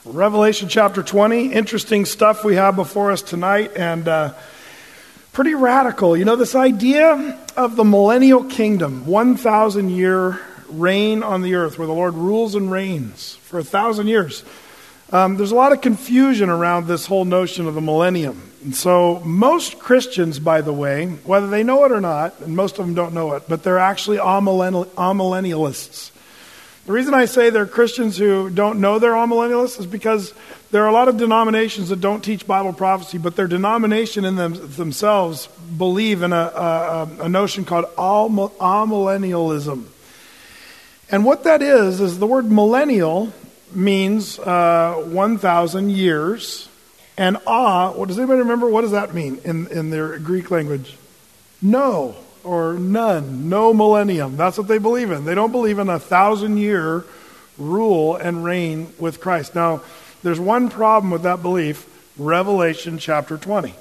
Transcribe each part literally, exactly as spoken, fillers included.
Revelation chapter twenty, interesting stuff we have before us tonight, and uh, pretty radical. You know, this idea of the millennial kingdom, one thousand year reign on the earth, where the Lord rules and reigns for a thousand years. Um, there's a lot of confusion around this whole notion of the millennium. And so most Christians, by the way, whether they know it or not, and most of them don't know it, but they're actually amillennial- amillennialists. The reason I say they're Christians who don't know they're amillennialists is because there are a lot of denominations that don't teach Bible prophecy, but their denomination in them, themselves believe in a, a, a notion called amillennialism. And what that is, is the word millennial means uh, one thousand years. And ah, what does anybody remember? What does that mean in, in their Greek language? No. Or none, no millennium. That's what they believe in. They don't believe in a thousand year rule and reign with Christ. Now, there's one problem with that belief, Revelation chapter twenty.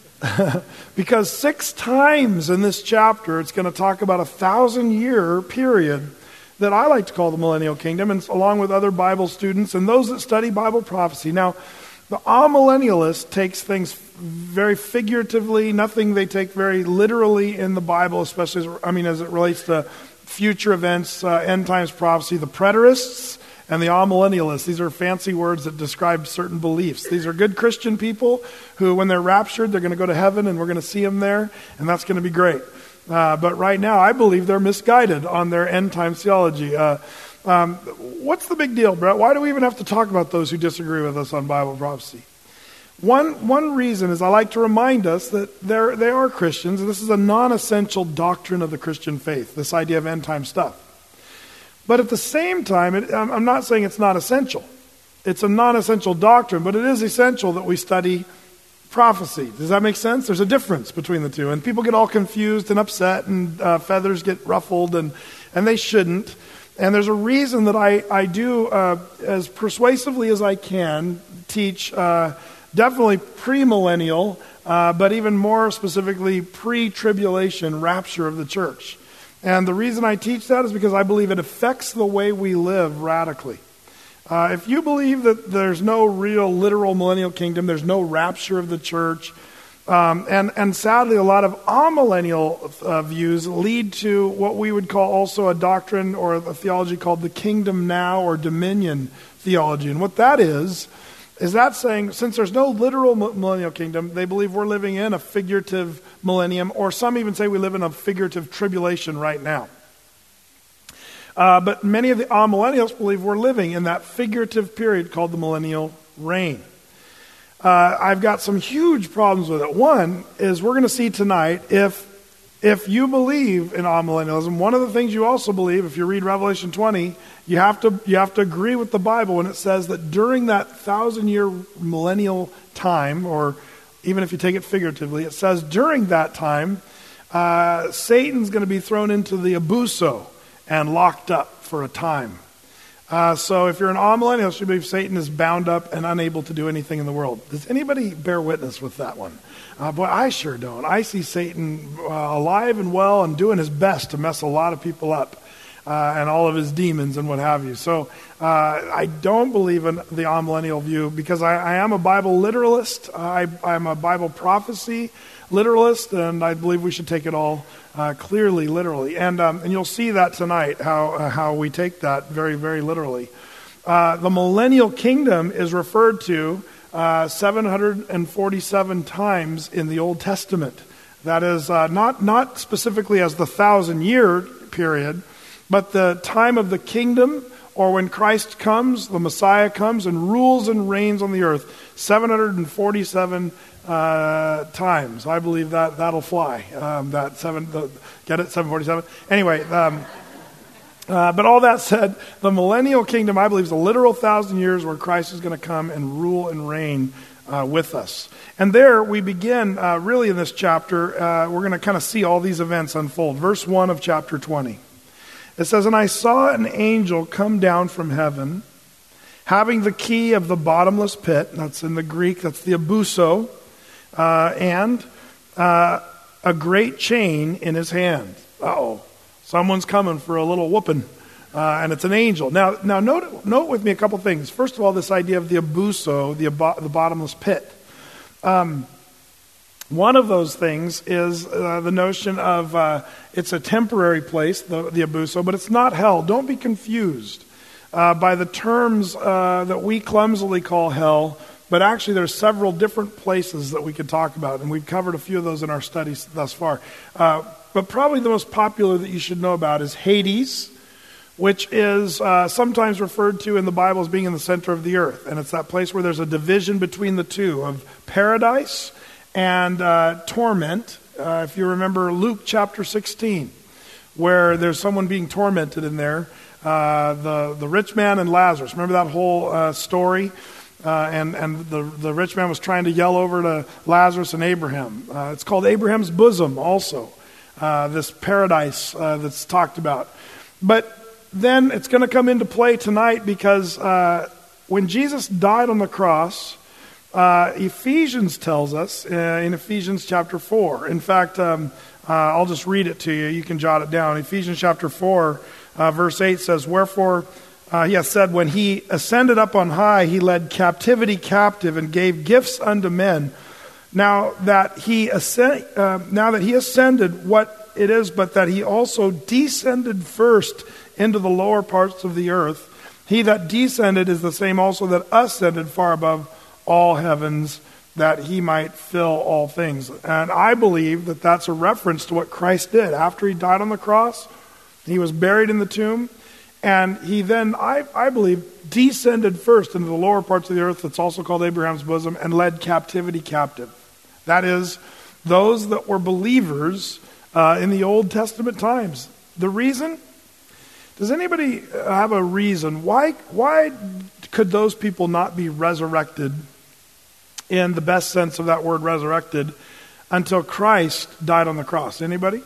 Because six times in this chapter, it's going to talk about a thousand year period that I like to call the millennial kingdom, and along with other Bible students and those that study Bible prophecy. Now, the amillennialist takes things very figuratively, nothing they take very literally in the Bible, especially, as, I mean, as it relates to future events, uh, end times prophecy. The preterists and the amillennialists, these are fancy words that describe certain beliefs. These are good Christian people who, when they're raptured, they're going to go to heaven and we're going to see them there, and that's going to be great. Uh, but right now, I believe they're misguided on their end times theology. Uh, Um, what's the big deal, Brett? Why do we even have to talk about those who disagree with us on Bible prophecy? One one reason is I like to remind us that they're, they are Christians, and this is a non-essential doctrine of the Christian faith, this idea of end-time stuff. But at the same time, it, I'm, I'm not saying it's not essential. It's a non-essential doctrine, but it is essential that we study prophecy. Does that make sense? There's a difference between the two, and people get all confused and upset, and uh, feathers get ruffled, and, and they shouldn't. And there's a reason that I, I do, uh, as persuasively as I can, teach uh, definitely premillennial, uh, but even more specifically pre-tribulation rapture of the church. And the reason I teach that is because I believe it affects the way we live radically. Uh, if you believe that there's no real literal millennial kingdom, there's no rapture of the church, Um, and, and sadly, a lot of amillennial uh, views lead to what we would call also a doctrine or a theology called the kingdom now or dominion theology. And what that is, is that saying since there's no literal millennial kingdom, they believe we're living in a figurative millennium, or some even say we live in a figurative tribulation right now. Uh, but many of the amillennials believe we're living in that figurative period called the millennial reign. Uh, I've got some huge problems with it. One is we're going to see tonight if if you believe in amillennialism, one of the things you also believe, if you read Revelation twenty, you have to you have to agree with the Bible when it says that during that thousand year millennial time, or even if you take it figuratively, it says during that time, uh, Satan's going to be thrown into the abuso and locked up for a time. Uh, so if you're an amillennialist, you believe Satan is bound up and unable to do anything in the world. Does anybody bear witness with that one? Uh, boy, I sure don't. I see Satan uh, alive and well and doing his best to mess a lot of people up uh, and all of his demons and what have you. So uh, I don't believe in the amillennial view because I, I am a Bible literalist. I, I'm a Bible prophecy literalist, and I believe we should take it all Uh, clearly, literally, and um, and you'll see that tonight how uh, how we take that very, very literally. Uh, the millennial kingdom is referred to uh, seven hundred forty-seven times in the Old Testament. That is uh, not not specifically as the thousand year period, but the time of the kingdom, or when Christ comes, the Messiah comes and rules and reigns on the earth. seven hundred forty-seven Uh, times. I believe that that'll fly. Um, that seven, the, get it, seven forty-seven. Anyway, um, uh, but all that said, the millennial kingdom, I believe, is a literal thousand years where Christ is going to come and rule and reign uh, with us. And there we begin, uh, really in this chapter, uh, we're going to kind of see all these events unfold. Verse one of chapter twenty. It says, "And I saw an angel come down from heaven, having the key of the bottomless pit." That's in the Greek, that's the abuso. Uh, and uh, a great chain in his hand. Uh-oh, someone's coming for a little whooping. Uh, and it's an angel. Now, now note, note with me a couple things. First of all, this idea of the abuso, the, abo- the bottomless pit. Um, one of those things is uh, the notion of uh, it's a temporary place, the, the abuso, but it's not hell. Don't be confused uh, by the terms uh, that we clumsily call hell, but actually there's several different places that we could talk about, and we've covered a few of those in our studies thus far. Uh, but probably the most popular that you should know about is Hades, which is uh, sometimes referred to in the Bible as being in the center of the earth. And it's that place where there's a division between the two of paradise and uh, torment. Uh, if you remember Luke chapter sixteen, where there's someone being tormented in there, uh, the, the rich man and Lazarus. Remember that whole uh, story? Uh, and and the, the rich man was trying to yell over to Lazarus and Abraham. Uh, it's called Abraham's bosom also, uh, this paradise uh, that's talked about. But then it's going to come into play tonight because uh, when Jesus died on the cross, uh, Ephesians tells us uh, in Ephesians chapter four. In fact, um, uh, I'll just read it to you. You can jot it down. Ephesians chapter four, uh, verse eight says, "Wherefore uh, he has said, when he ascended up on high, he led captivity captive and gave gifts unto men. Now that he ascend, uh, now that he ascended, what it is, but that he also descended first into the lower parts of the earth. He that descended is the same also that ascended far above all heavens, that he might fill all things." And I believe that that's a reference to what Christ did. After he died on the cross, he was buried in the tomb, and he then, I, I believe, descended first into the lower parts of the earth, that's also called Abraham's bosom, and led captivity captive. That is, those that were believers uh, in the Old Testament times. The reason? Does anybody have a reason? Why why could those people not be resurrected in the best sense of that word resurrected until Christ died on the cross? Anybody?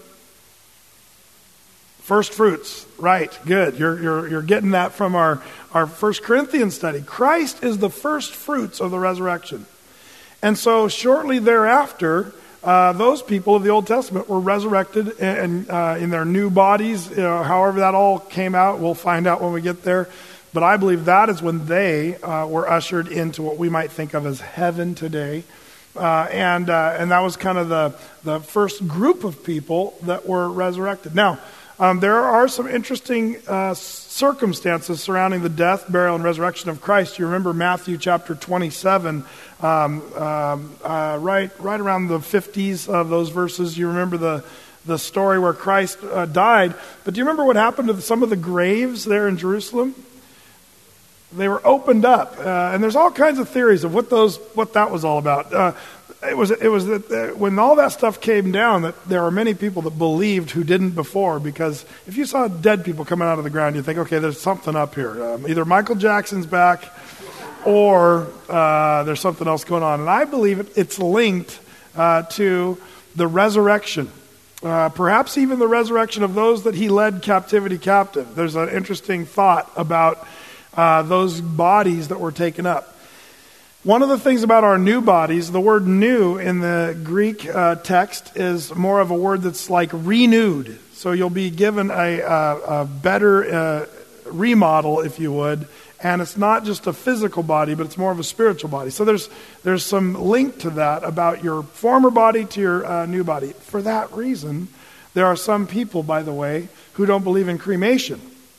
First fruits. Right. Good. You're you're you're getting that from our, our First Corinthians study. Christ is the first fruits of the resurrection. And so shortly thereafter, Uh, those people of the Old Testament were resurrected in, uh, in their new bodies. You know, however that all came out, we'll find out when we get there. But I believe that is when they uh, were ushered into what we might think of as heaven today. Uh, and uh, and that was kind of the, the first group of people that were resurrected. Now, um, there are some interesting uh, circumstances surrounding the death, burial, and resurrection of Christ. You remember Matthew chapter twenty-seven. Um, um, uh, right, right around the fifties of those verses, you remember the the story where Christ uh, died. But do you remember what happened to some of the graves there in Jerusalem? They were opened up, uh, and there's all kinds of theories of what those what that was all about. Uh, it was it was that uh, when all that stuff came down, that there were many people that believed who didn't before. Because if you saw dead people coming out of the ground, you think, okay, there's something up here. Um, either Michael Jackson's back, or uh, there's something else going on. And I believe it, it's linked uh, to the resurrection. Uh, perhaps even the resurrection of those that he led captivity captive. There's an interesting thought about uh, those bodies that were taken up. One of the things about our new bodies, the word new in the Greek uh, text is more of a word that's like renewed. So you'll be given a, a, a better uh, remodel, if you would. And it's not just a physical body, but it's more of a spiritual body. So there's there's some link to that about your former body to your uh, new body. For that reason, there are some people, by the way, who don't believe in cremation.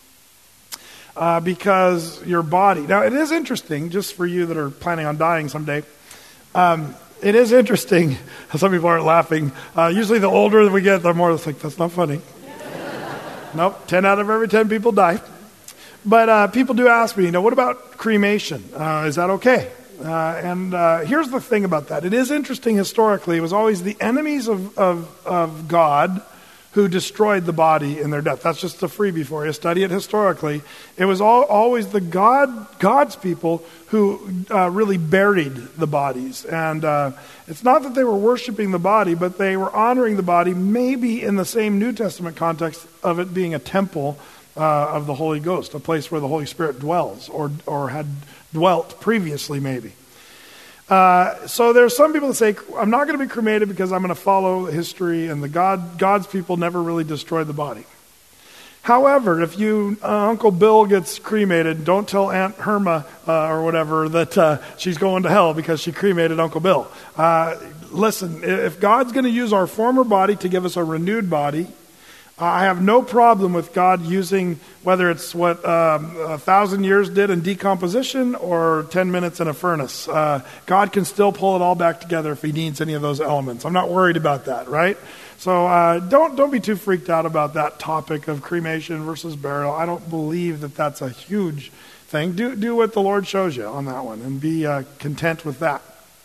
Uh, because your body... Now, it is interesting, just for you that are planning on dying someday, um, it is interesting, some people aren't laughing, uh, usually the older we get, the more it's like, that's not funny. Nope, ten out of every ten people die. But uh, people do ask me, you know, what about cremation? Uh, is that okay? Uh, and uh, here's the thing about that. It is interesting historically. It was always the enemies of, of, of God who destroyed the body in their death. That's just a freebie for you. Study it historically. It was all, always the God, God's people who uh, really buried the bodies. And uh, it's not that they were worshiping the body, but they were honoring the body, maybe in the same New Testament context of it being a temple Uh, of the Holy Ghost, a place where the Holy Spirit dwells, or or had dwelt previously, maybe. Uh, so there's some people that say, I'm not going to be cremated because I'm going to follow history, and the God God's people never really destroyed the body. However, if you uh, Uncle Bill gets cremated, don't tell Aunt Herma uh, or whatever that uh, she's going to hell because she cremated Uncle Bill. Uh, listen, if God's going to use our former body to give us a renewed body, I have no problem with God using, whether it's what um, a thousand years did in decomposition or ten minutes in a furnace. Uh, God can still pull it all back together if he needs any of those elements. I'm not worried about that, right? So uh, don't don't be too freaked out about that topic of cremation versus burial. I don't believe that that's a huge thing. Do do what the Lord shows you on that one, and be uh, content with that.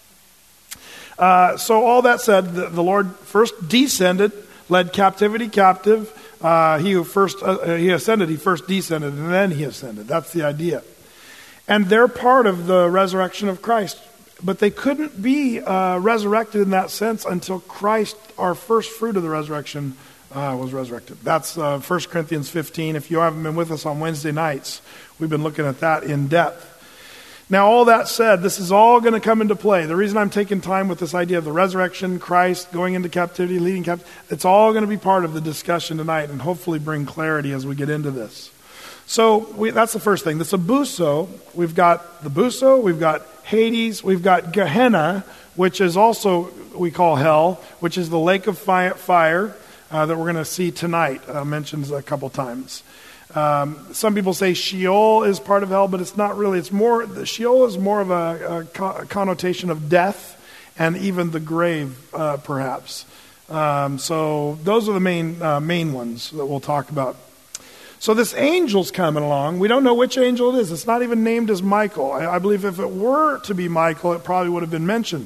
Uh, so all that said, the, the Lord first descended, led captivity captive. Uh, he who first uh, he ascended, he first descended, and then he ascended. That's the idea. And they're part of the resurrection of Christ. But they couldn't be uh, resurrected in that sense until Christ, our first fruit of the resurrection, uh, was resurrected. That's uh, First Corinthians fifteen. If you haven't been with us on Wednesday nights, we've been looking at that in depth. Now, all that said, this is all going to come into play. The reason I'm taking time with this idea of the resurrection, Christ going into captivity, leading captivity, it's all going to be part of the discussion tonight and hopefully bring clarity as we get into this. So we, that's the first thing. This abuso, we've got the buso, we've got Hades, we've got Gehenna, which is also, we call hell, which is the lake of fi- fire uh, that we're going to see tonight, uh, mentioned a couple times. Um, some people say Sheol is part of hell, but it's not really. It's more, the Sheol is more of a, a, co- a connotation of death and even the grave, uh, perhaps. Um, so those are the main uh, main ones that we'll talk about. So this angel's coming along. We don't know which angel it is. It's not even named as Michael. I, I believe if it were to be Michael, it probably would have been mentioned.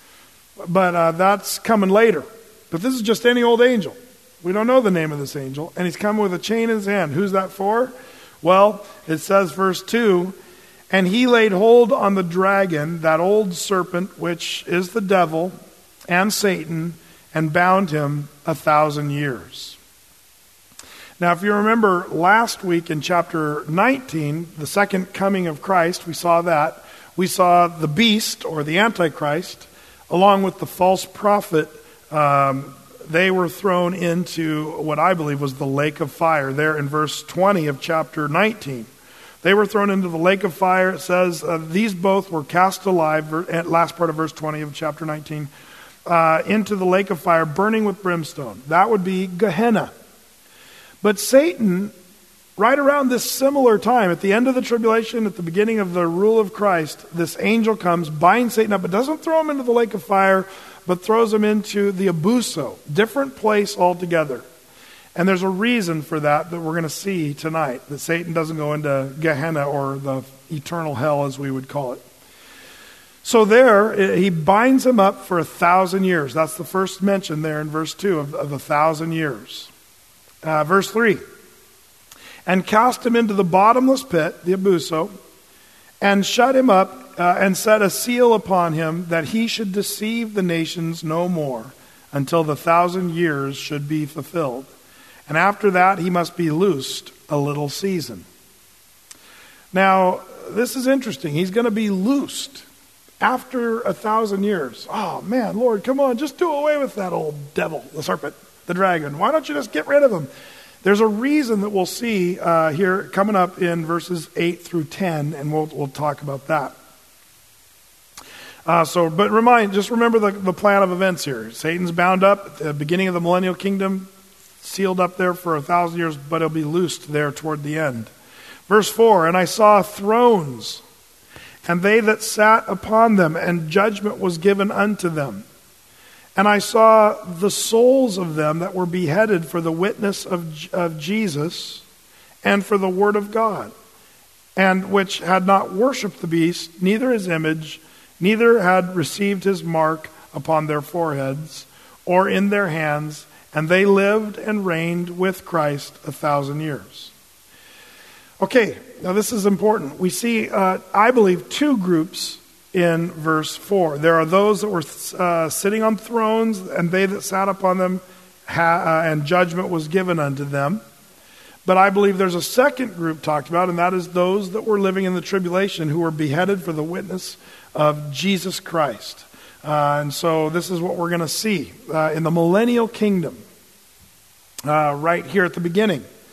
But uh, that's coming later. But this is just any old angel. We don't know the name of this angel. And he's coming with a chain in his hand. Who's that for? Well, it says verse two, and he laid hold on the dragon, that old serpent, which is the devil and Satan, and bound him a thousand years. Now, if you remember last week in chapter nineteen, the second coming of Christ, we saw that. We saw the beast, or the Antichrist, along with the false prophet. Um, they were thrown into what I believe was the lake of fire, there in verse twenty of chapter nineteen. They were thrown into the lake of fire. It says uh, these both were cast alive, at last part of verse twenty of chapter nineteen, uh, into the lake of fire, burning with brimstone. That would be Gehenna. But Satan, right around this similar time, at the end of the tribulation, at the beginning of the rule of Christ, this angel comes, binds Satan up, but doesn't throw him into the lake of fire, but throws him into the abuso, different place altogether. And there's a reason for that that we're going to see tonight, that Satan doesn't go into Gehenna, or the eternal hell as we would call it. So there, he binds him up for a thousand years. That's the first mention there in verse two of, of a thousand years. Uh, verse three, and cast him into the bottomless pit, the abuso, and shut him up, uh, and set a seal upon him, that he should deceive the nations no more, until the thousand years should be fulfilled. And after that he must be loosed a little season. Now, this is interesting. He's going to be loosed after a thousand years. Oh man, Lord, come on, just do away with that old devil, the serpent, the dragon. Why don't you just get rid of him? There's a reason that we'll see uh, here coming up in verses eight through ten, and we'll we'll talk about that. Uh, so, but remind, just remember the, the plan of events here. Satan's bound up at the beginning of the millennial kingdom, sealed up there for a thousand years, but he'll be loosed there toward the end. Verse four, and I saw thrones, and they that sat upon them, and judgment was given unto them. And I saw the souls of them that were beheaded for the witness of, of Jesus and for the word of God, and which had not worshipped the beast, neither his image, neither had received his mark upon their foreheads or in their hands, and they lived and reigned with Christ a thousand years. Okay, now this is important. We see, uh, I believe, two groups in verse four. There are those that were uh, sitting on thrones, and they that sat upon them, ha- uh, and judgment was given unto them. But I believe there's a second group talked about, and that is those that were living in the tribulation, who were beheaded for the witness of Jesus Christ. Uh, and so this is what we're going to see uh, in the millennial kingdom, uh, right here at the beginning.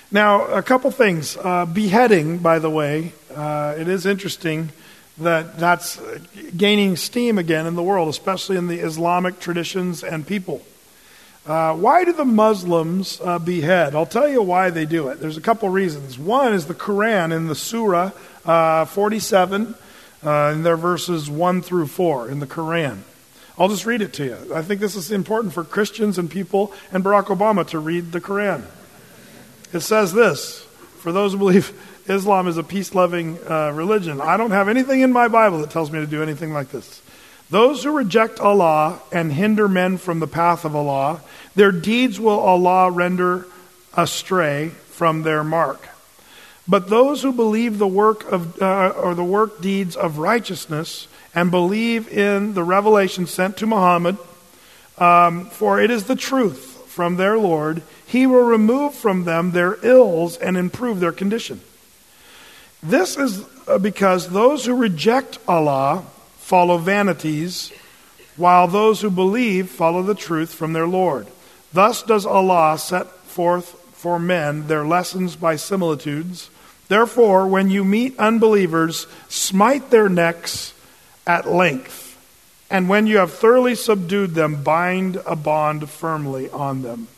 Now, a couple things. Uh, beheading, by the way, uh, it is interesting that that's gaining steam again in the world, especially in the Islamic traditions and people. Uh, why do the Muslims uh, behead? I'll tell you why they do it. There's a couple reasons. One is the Quran in the Surah uh, forty-seven, uh, in their verses one through four in the Quran. I'll just read it to you. I think this is important for Christians and people and Barack Obama to read the Quran. It says this, for those who believe Islam is a peace-loving uh, religion, I don't have anything in my Bible that tells me to do anything like this. Those who reject Allah and hinder men from the path of Allah, their deeds will Allah render astray from their mark. But those who believe the work of uh, or the work deeds of righteousness and believe in the revelation sent to Muhammad, um, for it is the truth from their Lord, He will remove from them their ills and improve their condition. This is because those who reject Allah follow vanities, while those who believe follow the truth from their Lord. Thus does Allah set forth for men their lessons by similitudes. Therefore, when you meet unbelievers, smite their necks at length. And when you have thoroughly subdued them, bind a bond firmly on them.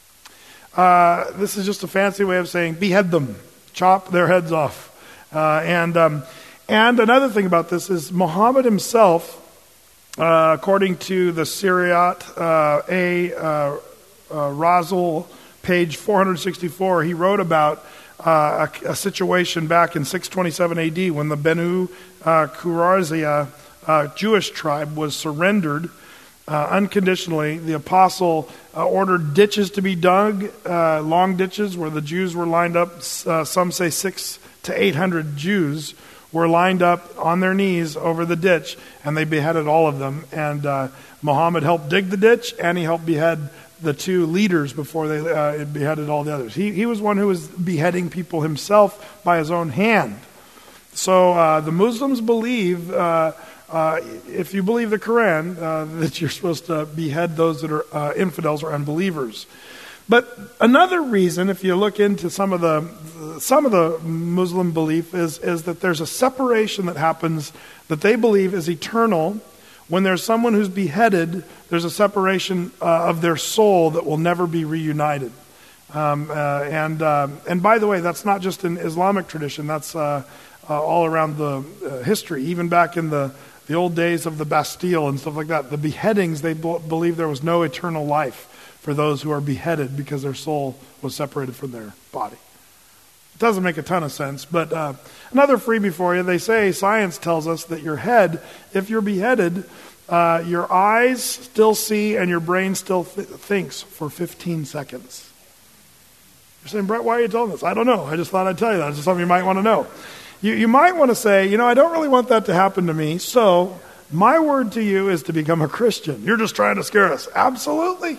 Uh, this is just a fancy way of saying behead them, chop their heads off. Uh, and um, and another thing about this is Muhammad himself, uh, according to the Siriyat uh, A. Uh, uh, Rasul, page four sixty-four, he wrote about uh, a, a situation back in six twenty-seven A D when the Benu uh, Qurayza uh, Jewish tribe was surrendered uh, unconditionally. The apostle uh, ordered ditches to be dug, uh, long ditches where the Jews were lined up. Uh, some say six to eight hundred Jews were lined up on their knees over the ditch, and they beheaded all of them. And uh, Muhammad helped dig the ditch, and he helped behead the two leaders before they uh, beheaded all the others. He he was one who was beheading people himself by his own hand. So uh, the Muslims believe, uh, uh, if you believe the Quran, uh, that you're supposed to behead those that are uh, infidels or unbelievers. But another reason, if you look into some of the some of the Muslim belief, is is that there's a separation that happens that they believe is eternal. When there's someone who's beheaded, there's a separation uh, of their soul that will never be reunited. Um, uh, and uh, and by the way, that's not just in Islamic tradition. That's uh, uh, all around the uh, history. Even back in the, the old days of the Bastille and stuff like that, the beheadings, they b- believe there was no eternal life for those who are beheaded because their soul was separated from their body. It doesn't make a ton of sense, but uh, another freebie for you. They say science tells us that your head, if you're beheaded, uh, your eyes still see and your brain still th- thinks for fifteen seconds. You're saying, Brett, why are you telling this? I don't know. I just thought I'd tell you that. It's just something you might want to know. You, you might want to say, you know, I don't really want that to happen to me, so my word to you is to become a Christian. You're just trying to scare us. Absolutely.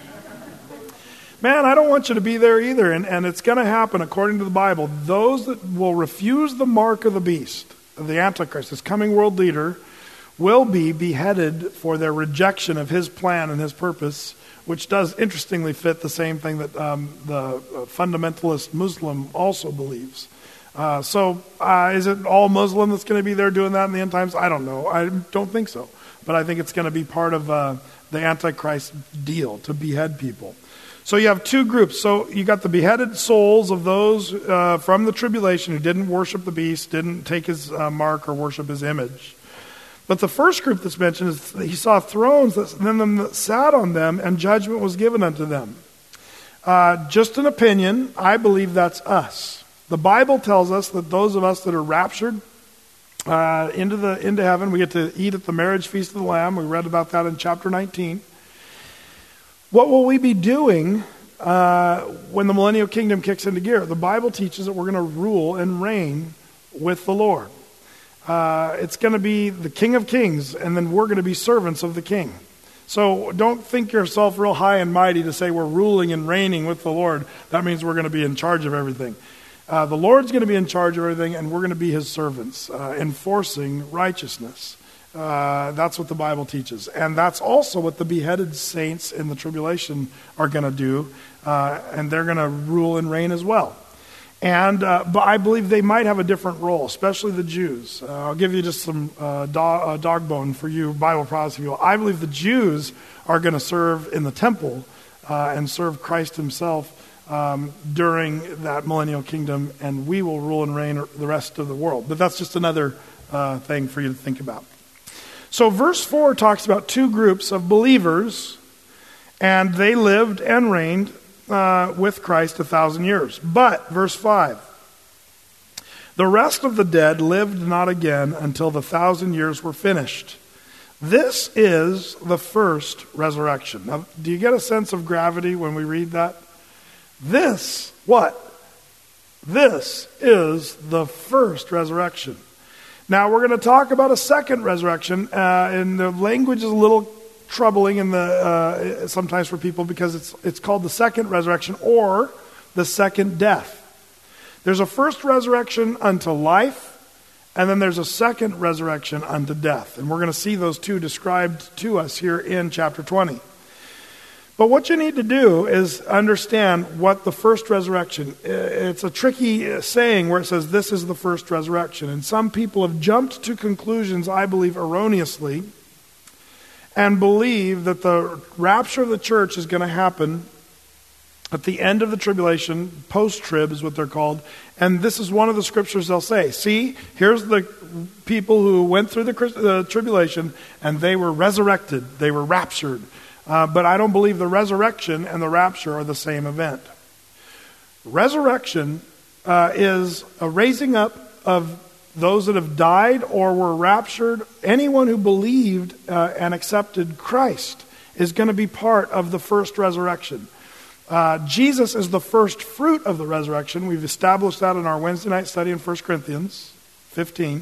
Man, I don't want you to be there either, and, and it's going to happen according to the Bible. Those that will refuse the mark of the beast, of the Antichrist, this coming world leader, will be beheaded for their rejection of his plan and his purpose, which does interestingly fit the same thing that um, the fundamentalist Muslim also believes. Uh, so uh, is it all Muslim that's going to be there doing that in the end times? I don't know. I don't think so. But I think it's going to be part of uh, the Antichrist deal to behead people. So you have two groups. So you got the beheaded souls of those uh, from the tribulation who didn't worship the beast, didn't take his uh, mark or worship his image. But the first group that's mentioned is that he saw thrones that, and them that sat on them, and judgment was given unto them. Uh, just an opinion, I believe that's us. The Bible tells us that those of us that are raptured uh, into the into heaven, we get to eat at the marriage feast of the Lamb. We read about that in chapter nineteen. What will we be doing uh, when the millennial kingdom kicks into gear? The Bible teaches that we're going to rule and reign with the Lord. Uh, it's going to be the King of Kings, and then we're going to be servants of the King. So don't think yourself real high and mighty to say we're ruling and reigning with the Lord. That means we're going to be in charge of everything. Uh, the Lord's going to be in charge of everything, and we're going to be his servants, uh, enforcing righteousness. Uh, that's what the Bible teaches. And that's also what the beheaded saints in the tribulation are going to do. Uh, and they're going to rule and reign as well. And uh, but I believe they might have a different role, especially the Jews. Uh, I'll give you just some uh, dog, uh, dog bone for you Bible Protestant people. I believe the Jews are going to serve in the temple uh, and serve Christ himself um, during that millennial kingdom, and we will rule and reign the rest of the world. But that's just another uh, thing for you to think about. So verse four talks about two groups of believers, and they lived and reigned Uh, with Christ a thousand years. But, verse five, the rest of the dead lived not again until the thousand years were finished. This is the first resurrection. Now, do you get a sense of gravity when we read that? This, what? This is the first resurrection. Now, we're going to talk about a second resurrection, uh, and the language is a little troubling in the uh, sometimes for people because it's it's called the second resurrection or the second death. There's a first resurrection unto life, and then there's a second resurrection unto death. And we're going to see those two described to us here in chapter twenty. But what you need to do is understand what the first resurrection, it's a tricky saying where it says this is the first resurrection. And some people have jumped to conclusions, I believe erroneously, and believe that the rapture of the church is going to happen at the end of the tribulation. Post-trib is what they're called. And this is one of the scriptures they'll say. See, here's the people who went through the, the tribulation, and they were resurrected. They were raptured. Uh, but I don't believe the resurrection and the rapture are the same event. Resurrection uh, is a raising up of those that have died or were raptured. Anyone who believed uh, and accepted Christ is going to be part of the first resurrection. Uh, Jesus is the first fruit of the resurrection. We've established that in our Wednesday night study in First Corinthians fifteen.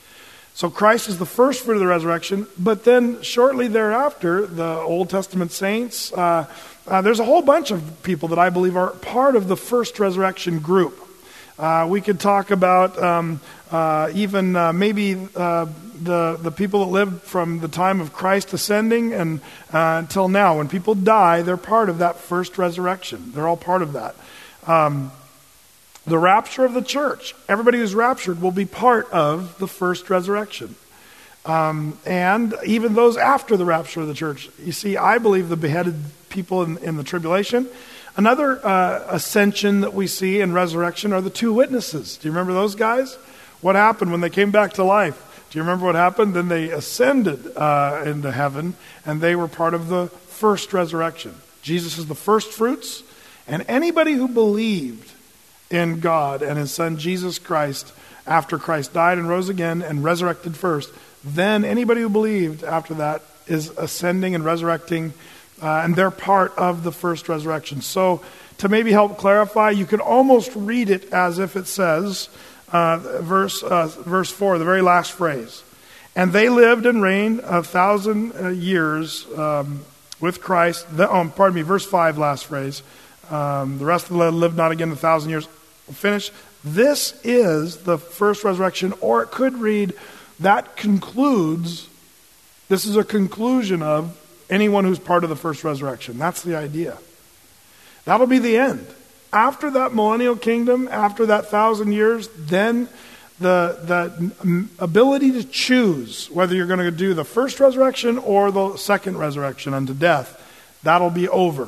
So Christ is the first fruit of the resurrection, but then shortly thereafter, the Old Testament saints, uh, uh, there's a whole bunch of people that I believe are part of the first resurrection group. Uh, we could talk about um, uh, even uh, maybe uh, the the people that lived from the time of Christ ascending and uh, until now. When people die, they're part of that first resurrection. They're all part of that. Um, the rapture of the church. Everybody who's raptured will be part of the first resurrection. Um, and even those after the rapture of the church. You see, I believe the beheaded people in, in the tribulation. Another uh, ascension that we see in resurrection are the two witnesses. Do you remember those guys? What happened when they came back to life? Do you remember what happened? Then they ascended uh, into heaven, and they were part of the first resurrection. Jesus is the first fruits, and anybody who believed in God and his son Jesus Christ after Christ died and rose again and resurrected first, then anybody who believed after that is ascending and resurrecting. Uh, and they're part of the first resurrection. So to maybe help clarify, you could almost read it as if it says, uh, verse uh, verse four, the very last phrase. And they lived and reigned a thousand uh, years um, with Christ. The, oh, pardon me, verse five, last phrase. Um, the rest of the lived not again a thousand years. Finish. This is the first resurrection. Or it could read, that concludes, this is a conclusion of anyone who's part of the first resurrection. That's the idea. That'll be the end. After that millennial kingdom, after that thousand years, then the, the ability to choose whether you're going to do the first resurrection or the second resurrection unto death, that'll be over.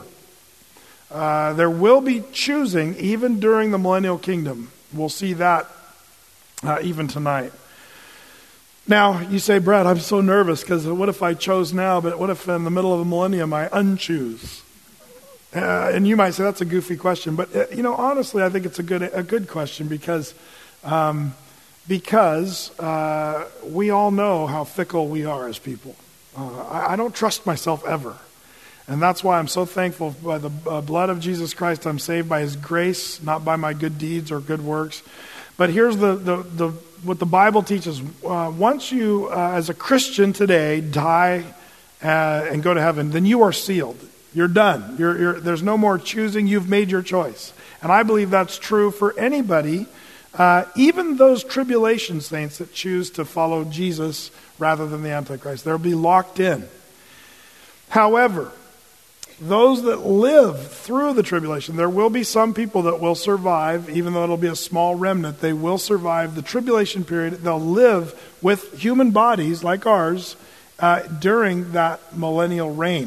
Uh, there will be choosing even during the millennial kingdom. We'll see that uh, even tonight. Now, you say, Brad, I'm so nervous because what if I chose now, but what if in the middle of the millennium I unchoose? Uh, and you might say that's a goofy question, but uh, you know, honestly, I think it's a good a good question because um, because uh, we all know how fickle we are as people. Uh, I, I don't trust myself ever, and that's why I'm so thankful by the uh, blood of Jesus Christ. I'm saved by His grace, not by my good deeds or good works. But here's the the, the what the Bible teaches. Uh, once you, uh, as a Christian today, die uh, and go to heaven, then you are sealed. You're done. You're, you're, there's no more choosing. You've made your choice. And I believe that's true for anybody, uh, even those tribulation saints that choose to follow Jesus rather than the Antichrist. They'll be locked in. However, those that live through the tribulation. There will be some people that will survive, even though it'll be a small remnant. They will survive the tribulation period. They'll live with human bodies like ours uh, during that millennial reign.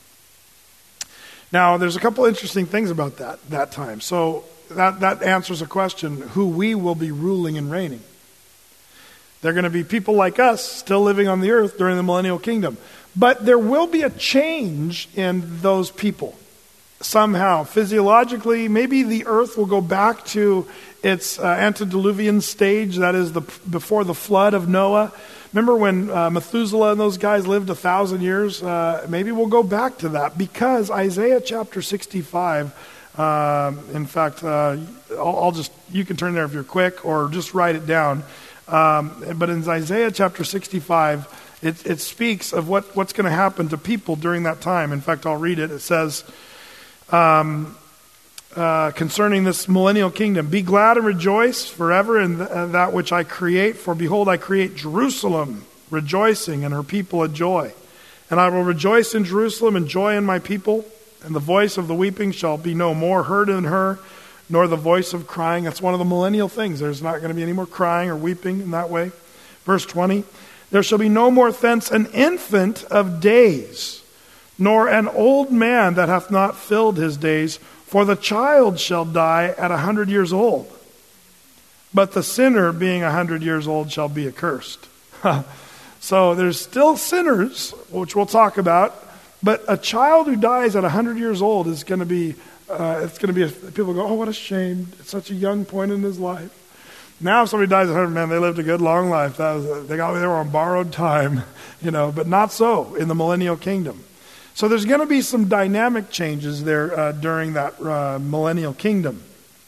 Now, there's a couple interesting things about that that time. So that, that answers a question, who we will be ruling and reigning. They're going to be people like us still living on the earth during the millennial kingdom. But there will be a change in those people somehow. Physiologically, maybe the earth will go back to its uh, antediluvian stage, that is the before the flood of Noah. Remember when uh, Methuselah and those guys lived a thousand years? Uh, maybe we'll go back to that, because Isaiah chapter sixty-five, uh, in fact, uh, I'll, I'll just, you can turn there if you're quick, or just write it down. Um, but in Isaiah chapter sixty-five, it, it speaks of what, what's going to happen to people during that time. In fact, I'll read it. It says, um, uh, concerning this millennial kingdom, "Be glad and rejoice forever in th- uh, that which I create. For behold, I create Jerusalem rejoicing, and her people a joy. And I will rejoice in Jerusalem and joy in my people. And the voice of the weeping shall be no more heard in her, nor the voice of crying." That's one of the millennial things. There's not going to be any more crying or weeping in that way. Verse twenty, "There shall be no more thence an infant of days, nor an old man that hath not filled his days. For the child shall die at a hundred years old, but the sinner being a hundred years old shall be accursed." So there's still sinners, which we'll talk about, but a child who dies at a hundred years old is going to be Uh, it's going to be, a, people go, "Oh, what a shame. It's such a young point in his life." Now if somebody dies at one hundred, man, they lived a good long life. That was, they got they were on borrowed time, you know, but not so in the millennial kingdom. So there's going to be some dynamic changes there uh, during that uh, millennial kingdom.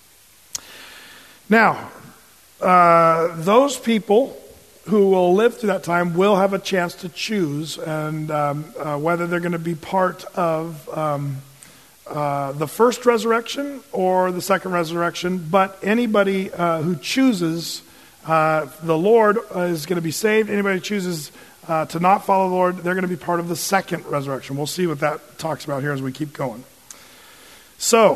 Now, uh, those people who will live through that time will have a chance to choose and um, uh, whether they're going to be part of Um, Uh, the first resurrection or the second resurrection. But anybody uh, who chooses uh, the Lord is going to be saved. Anybody who chooses uh, to not follow the Lord, they're going to be part of the second resurrection. We'll see what that talks about here as we keep going. So,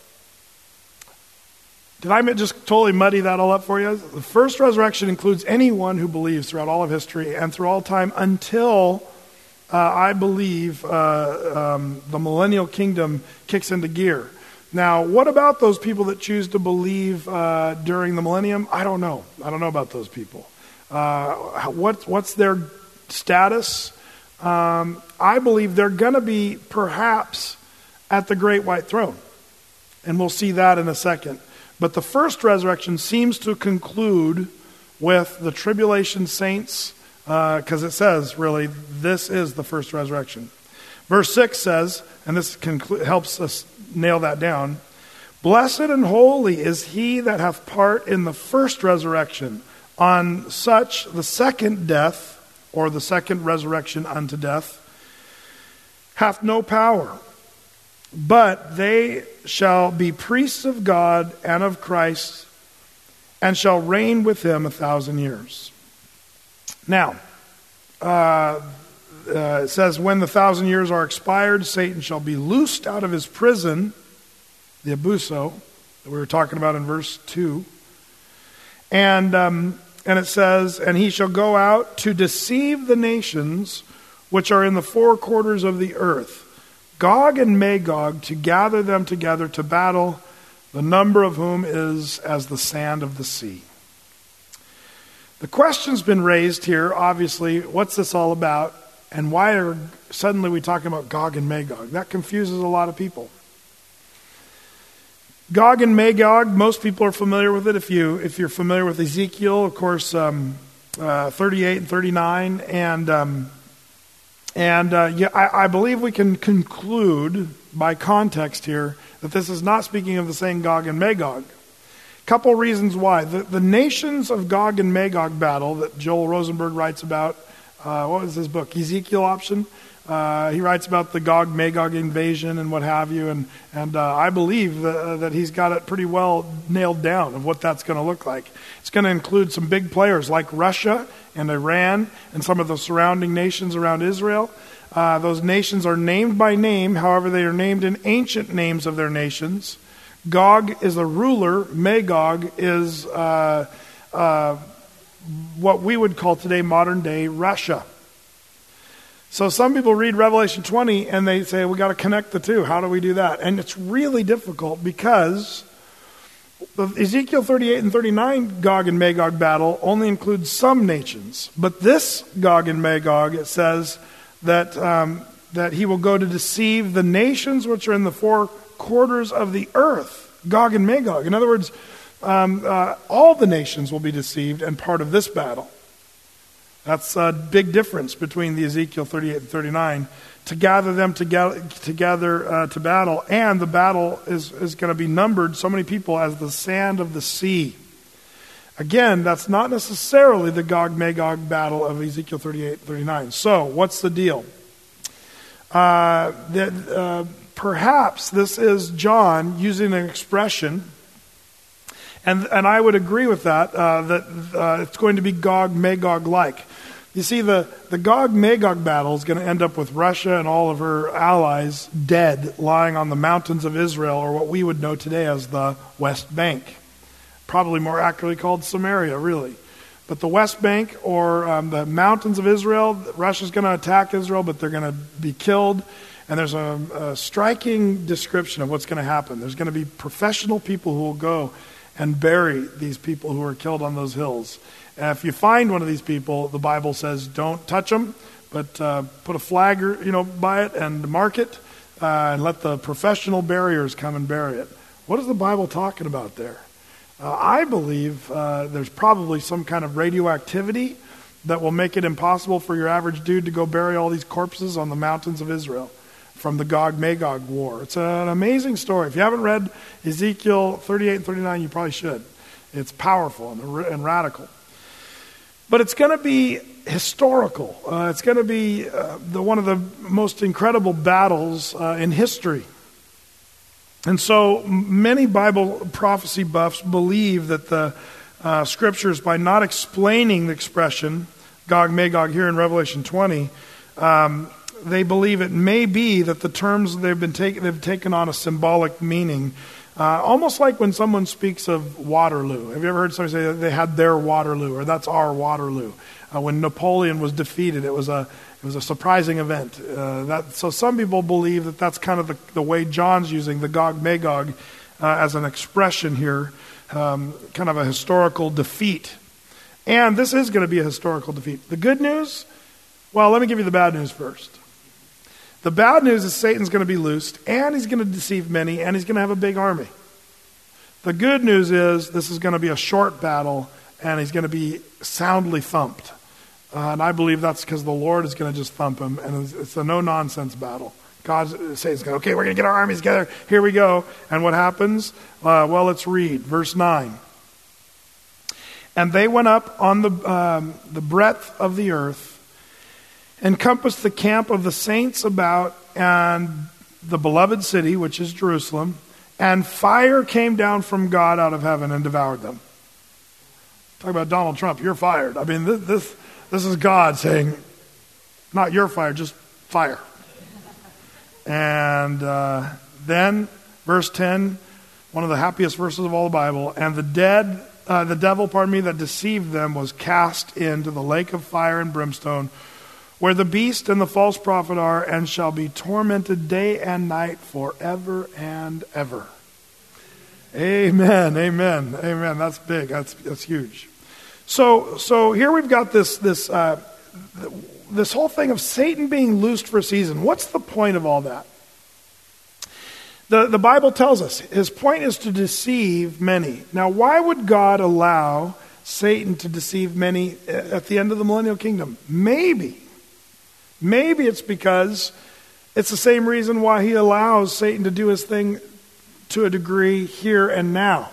did I just totally muddy that all up for you? The first resurrection includes anyone who believes throughout all of history and through all time until Uh, I believe uh, um, the millennial kingdom kicks into gear. Now, what about those people that choose to believe uh, during the millennium? I don't know. I don't know about those people. Uh, what, what's their status? Um, I believe they're going to be perhaps at the great white throne. And we'll see that in a second. But the first resurrection seems to conclude with the tribulation saints, because uh, it says, really, this is the first resurrection. Verse six says, and this conclu- helps us nail that down, "Blessed and holy is he that hath part in the first resurrection. On such the second death," or the second resurrection unto death, "hath no power. But they shall be priests of God and of Christ, and shall reign with him a thousand years." Now, uh, uh, it says, "When the thousand years are expired, Satan shall be loosed out of his prison," the abuso, that we were talking about in verse two. And, um, and it says, "And he shall go out to deceive the nations which are in the four quarters of the earth, Gog and Magog, to gather them together to battle, the number of whom is as the sand of the sea." The question's been raised here, obviously, what's this all about? And why are suddenly we talking about Gog and Magog? That confuses a lot of people. Gog and Magog, most people are familiar with it. If, you, if you're familiar with Ezekiel, of course, um, uh, thirty-eight and thirty-nine. And, um, and uh, yeah, I, I believe we can conclude by context here that this is not speaking of the same Gog and Magog. Couple reasons why. The, the nations of Gog and Magog battle that Joel Rosenberg writes about, uh, what was his book, Ezekiel Option? Uh, he writes about the Gog-Magog invasion and what have you, and, and uh, I believe that, uh, that he's got it pretty well nailed down of what that's going to look like. It's going to include some big players like Russia and Iran and some of the surrounding nations around Israel. Uh, those nations are named by name. However, they are named in ancient names of their nations. Gog is a ruler. Magog is uh, uh, what we would call today modern-day Russia. So some people read Revelation twenty and they say, we got to connect the two. How do we do that? And it's really difficult because the Ezekiel thirty-eight and thirty-nine Gog and Magog battle only includes some nations. But this Gog and Magog, it says that um, that he will go to deceive the nations which are in the four quarters of the earth. Gog and Magog. In other words, um, uh, all the nations will be deceived and part of this battle. That's a big difference between the Ezekiel thirty-eight and thirty-nine. To gather them together, together uh, to battle, and the battle is, is going to be numbered, so many people, as the sand of the sea. Again, that's not necessarily the Gog-Magog battle of Ezekiel thirty-eight and thirty-nine. So, what's the deal? Uh, that, uh, perhaps this is John using an expression, and, and I would agree with that, uh, that uh, it's going to be Gog-Magog-like. You see, the, the Gog-Magog battle is going to end up with Russia and all of her allies dead, lying on the mountains of Israel, or what we would know today as the West Bank. Probably more accurately called Samaria, really. But the West Bank, or um, the mountains of Israel, Russia's going to attack Israel, but they're going to be killed. And there's a, a striking description of what's going to happen. There's going to be professional people who will go and bury these people who are killed on those hills. And if you find one of these people, the Bible says don't touch them, but uh, put a flag, or, you know, by it and mark it, uh, and let the professional buriers come and bury it. What is the Bible talking about there? Uh, I believe uh, there's probably some kind of radioactivity that will make it impossible for your average dude to go bury all these corpses on the mountains of Israel from the Gog-Magog war. It's an amazing story. If you haven't read Ezekiel thirty-eight and thirty-nine, you probably should. It's powerful and, and radical. But it's going to be historical. Uh, it's going to be uh, the, one of the most incredible battles uh, in history. And so many Bible prophecy buffs believe that the uh, scriptures, by not explaining the expression Gog-Magog here in Revelation twenty, um, they believe it may be that the terms they've been taken they've taken on a symbolic meaning. Uh, almost like when someone speaks of Waterloo. Have you ever heard somebody say that they had their Waterloo, or that's our Waterloo? Uh, when Napoleon was defeated, it was a it was a surprising event. Uh, that so some people believe that that's kind of the, the way John's using the Gog-Magog uh, as an expression here, um, kind of a historical defeat. And this is going to be a historical defeat. The good news? Well, let me give you the bad news first. The bad news is Satan's going to be loosed, and he's going to deceive many, and he's going to have a big army. The good news is this is going to be a short battle, and he's going to be soundly thumped. Uh, and I believe that's because the Lord is going to just thump him, and it's, it's a no-nonsense battle. God says, okay, we're going to get our armies together. Here we go. And what happens? Uh, well, let's read. Verse nine. And they went up on the um, the breadth of the earth, encompassed the camp of the saints about, and the beloved city, which is Jerusalem, and fire came down from God out of heaven and devoured them. Talk about Donald Trump, you're fired. I mean, this this, this is God saying, not you're fired, just fire. And uh, then, verse ten, one of the happiest verses of all the Bible, and the dead, uh, the devil, pardon me, that deceived them was cast into the lake of fire and brimstone, where the beast and the false prophet are, and shall be tormented day and night forever and ever. Amen, amen, amen. That's big. That's that's huge. So so here we've got this this uh, this whole thing of Satan being loosed for a season. What's the point of all that? The the Bible tells us his point is to deceive many. Now, why would God allow Satan to deceive many at the end of the millennial kingdom? Maybe. Maybe it's because it's the same reason why he allows Satan to do his thing to a degree here and now.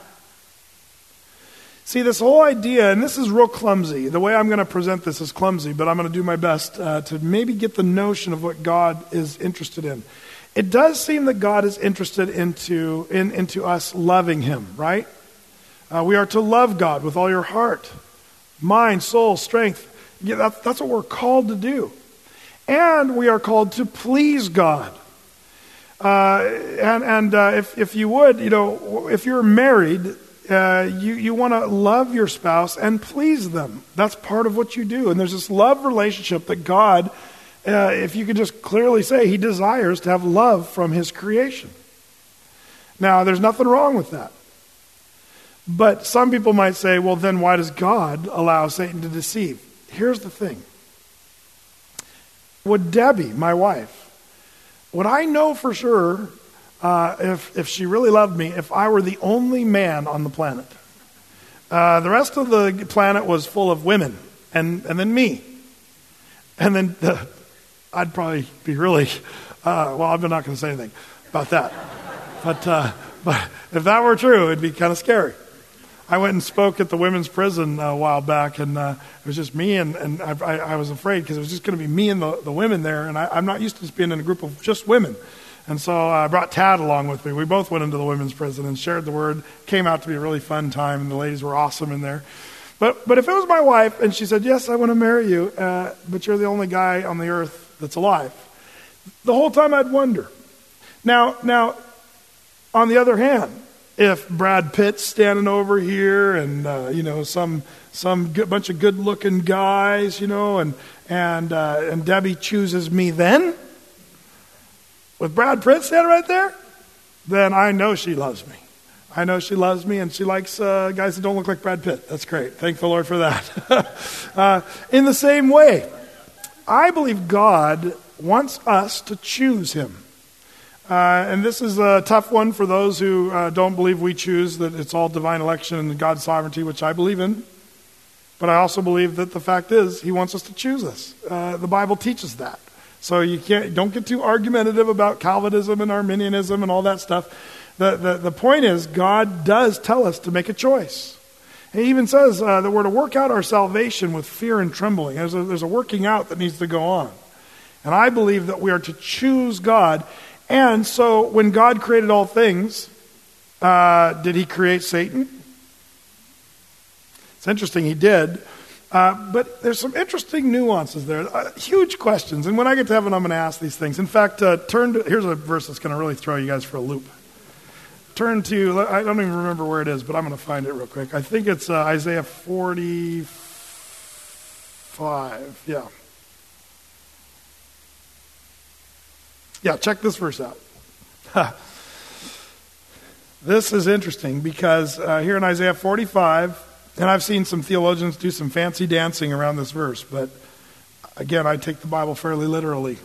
See, this whole idea, and this is real clumsy. The way I'm going to present this is clumsy, but I'm going to do my best uh, to maybe get the notion of what God is interested in. It does seem that God is interested into, in, into us loving him, right? Uh, we are to love God with all your heart, mind, soul, strength. Yeah, that, that's what we're called to do. And we are called to please God. Uh, and and uh, if, if you would, you know, if you're married, uh, you, you want to love your spouse and please them. That's part of what you do. And there's this love relationship that God, uh, if you could just clearly say, he desires to have love from his creation. Now, there's nothing wrong with that. But some people might say, well, then why does God allow Satan to deceive? Here's the thing. Would Debbie, my wife, would I know for sure uh, if, if she really loved me if I were the only man on the planet? Uh, the rest of the planet was full of women, and, and then me. And then the, I'd probably be really, uh, well, I'm not going to say anything about that. But, uh, but if that were true, it'd be kind of scary. I went and spoke at the women's prison a while back, and uh, it was just me, and, and I, I, I was afraid because it was just going to be me and the, the women there, and I, I'm not used to just being in a group of just women. And so I brought Tad along with me. We both went into the women's prison and shared the word. Came out to be a really fun time, and the ladies were awesome in there. But but if it was my wife, and she said, yes, I want to marry you, uh, but you're the only guy on the earth that's alive, the whole time I'd wonder. Now, now, on the other hand, if Brad Pitt's standing over here and, uh, you know, some some good, bunch of good-looking guys, you know, and and uh, and Debbie chooses me then, with Brad Pitt standing right there, then I know she loves me. I know she loves me, and she likes uh, guys that don't look like Brad Pitt. That's great. Thank the Lord for that. uh, in the same way, I believe God wants us to choose him. Uh, and this is a tough one for those who uh, don't believe we choose, that it's all divine election and God's sovereignty, which I believe in. But I also believe that the fact is, he wants us to choose us. Uh, the Bible teaches that. So you can't, don't get too argumentative about Calvinism and Arminianism and all that stuff. The, the, the point is, God does tell us to make a choice. He even says uh, that we're to work out our salvation with fear and trembling. There's a, there's a working out that needs to go on. And I believe that we are to choose God. And so when God created all things, uh, did he create Satan? It's interesting, he did. Uh, but there's some interesting nuances there, uh, huge questions. And when I get to heaven, I'm going to ask these things. In fact, uh, turn to, here's a verse that's going to really throw you guys for a loop. Turn to, I don't even remember where it is, but I'm going to find it real quick. I think it's uh, Isaiah forty-five. Yeah. Yeah, check this verse out. This is interesting because uh, here in Isaiah forty-five, and I've seen some theologians do some fancy dancing around this verse, but again, I take the Bible fairly literally.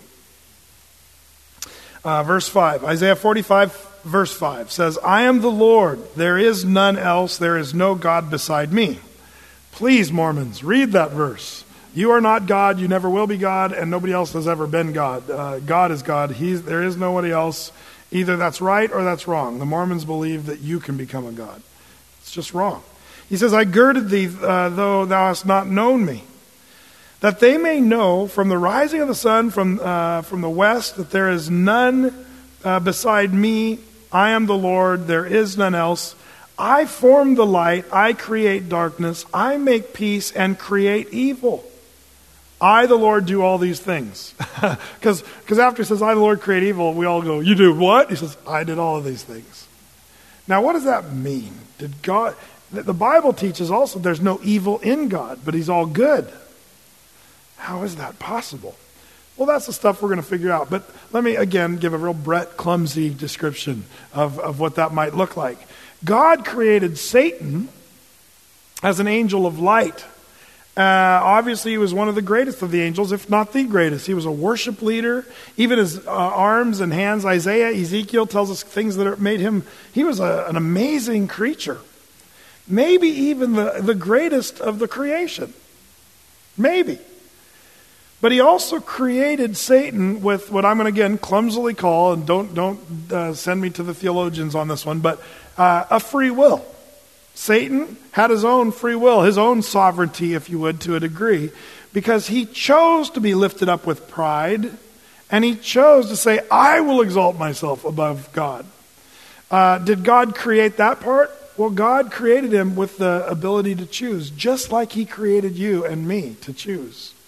Uh, verse five, Isaiah forty-five, verse five says, I am the Lord, there is none else, there is no God beside me. Please, Mormons, read that verse. You are not God, you never will be God, and nobody else has ever been God. Uh, God is God. He's, there is nobody else. Either that's right or that's wrong. The Mormons believe that you can become a God. It's just wrong. He says, I girded thee, uh, though thou hast not known me, that they may know from the rising of the sun from, uh, from the west that there is none uh, beside me. I am the Lord, there is none else. I form the light, I create darkness, I make peace and create evil. I, the Lord, do all these things. Because after he says, I, the Lord, create evil, we all go, you do what? He says, I did all of these things. Now, what does that mean? Did God... The Bible teaches also there's no evil in God, but he's all good. How is that possible? Well, that's the stuff we're going to figure out. But let me, again, give a real Brett clumsy description of, of what that might look like. God created Satan as an angel of light. Uh, obviously, he was one of the greatest of the angels, if not the greatest. He was a worship leader. Even his uh, arms and hands, Isaiah, Ezekiel tells us things that made him, he was a, an amazing creature. Maybe even the, the greatest of the creation. Maybe. But he also created Satan with what I'm going to, again, clumsily call, and don't, don't uh, send me to the theologians on this one, but uh, a free will. Satan had his own free will, his own sovereignty, if you would, to a degree, because he chose to be lifted up with pride, and he chose to say, I will exalt myself above God. Uh, did God create that part? Well, God created him with the ability to choose, just like he created you and me to choose.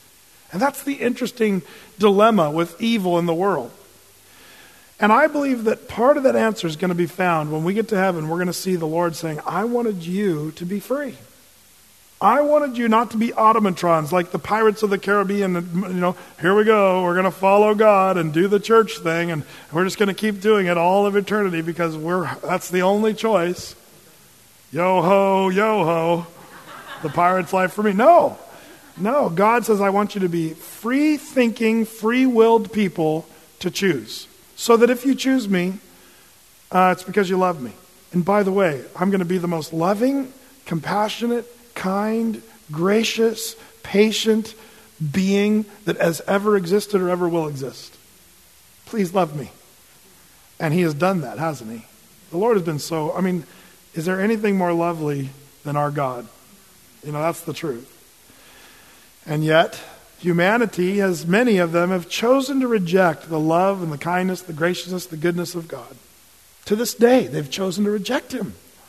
And that's the interesting dilemma with evil in the world. And I believe that part of that answer is going to be found when we get to heaven. We're going to see the Lord saying, I wanted you to be free. I wanted you not to be automatrons like the Pirates of the Caribbean. You know, here we go. We're going to follow God and do the church thing. And we're just going to keep doing it all of eternity because we're that's the only choice. Yo-ho, yo-ho. The pirate's life for me. No. No. God says, I want you to be free-thinking, free-willed people to choose. So that if you choose me, uh, it's because you love me. And by the way, I'm going to be the most loving, compassionate, kind, gracious, patient being that has ever existed or ever will exist. Please love me. And he has done that, hasn't he? The Lord has been so, I mean, is there anything more lovely than our God? You know, that's the truth. And yet, humanity, as many of them, have chosen to reject the love and the kindness, the graciousness, the goodness of God. To this day, they've chosen to reject him.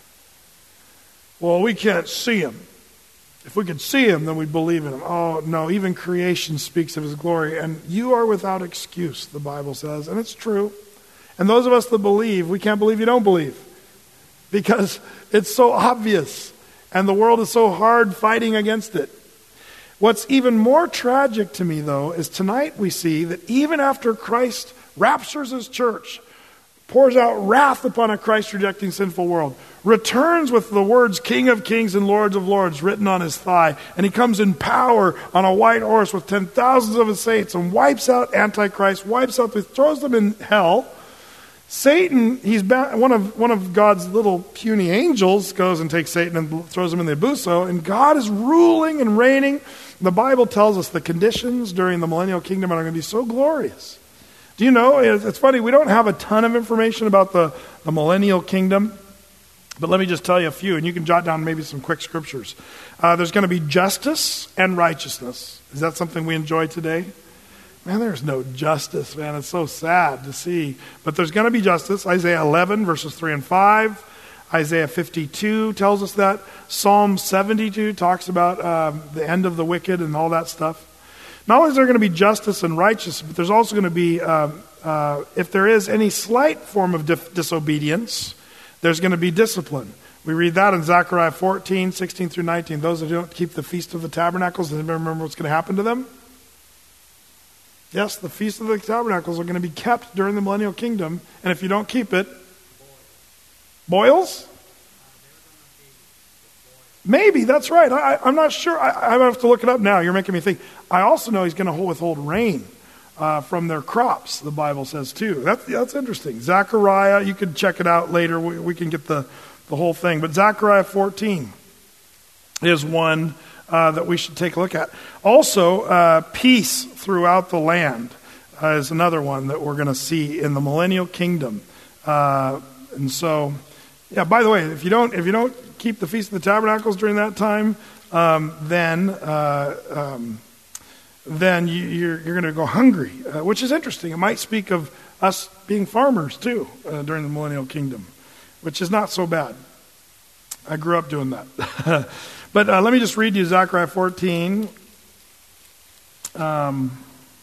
Well, we can't see him. If we could see him, then we'd believe in him. Oh, no, even creation speaks of his glory. And you are without excuse, the Bible says. And it's true. And those of us that believe, we can't believe you don't believe. Because it's so obvious. And the world is so hard fighting against it. What's even more tragic to me, though, is tonight we see that even after Christ raptures his church, pours out wrath upon a Christ-rejecting sinful world, returns with the words King of Kings and Lords of Lords written on his thigh, and he comes in power on a white horse with ten thousands of his saints and wipes out Antichrist, wipes out, throws them in hell. Satan, he's ba- one of one of God's little puny angels goes and takes Satan and throws him in the abuso, and God is ruling and reigning. The Bible tells us the conditions during the millennial kingdom are going to be so glorious. Do you know, it's funny, we don't have a ton of information about the, the millennial kingdom, but let me just tell you a few, and you can jot down maybe some quick scriptures. Uh, there's going to be justice and righteousness. Is that something we enjoy today? Man, there's no justice, man. It's so sad to see. But there's going to be justice. Isaiah eleven, verses three and five. Isaiah fifty-two tells us that. Psalm seventy-two talks about um, the end of the wicked and all that stuff. Not only is there going to be justice and righteousness, but there's also going to be, uh, uh, if there is any slight form of dif- disobedience, there's going to be discipline. We read that in Zechariah fourteen, sixteen through nineteen. Those that don't keep the Feast of the Tabernacles, does anybody remember what's going to happen to them? Yes, the Feast of the Tabernacles are going to be kept during the millennial kingdom, and if you don't keep it, boils? Maybe, that's right. I, I'm not sure. I, I have to look it up now. You're making me think. I also know he's going to withhold rain uh, from their crops, the Bible says too. That's, that's interesting. Zechariah, you could check it out later. We, we can get the, the whole thing. But Zechariah fourteen is one uh, that we should take a look at. Also, uh, peace throughout the land uh, is another one that we're going to see in the millennial kingdom. Uh, and so, yeah, by the way, if you don't, if you don't keep the Feast of the Tabernacles during that time, um, then uh, um, then you, you're, you're going to go hungry, uh, which is interesting. It might speak of us being farmers too uh, during the millennial kingdom, which is not so bad. I grew up doing that. But uh, let me just read you Zechariah fourteen. Um,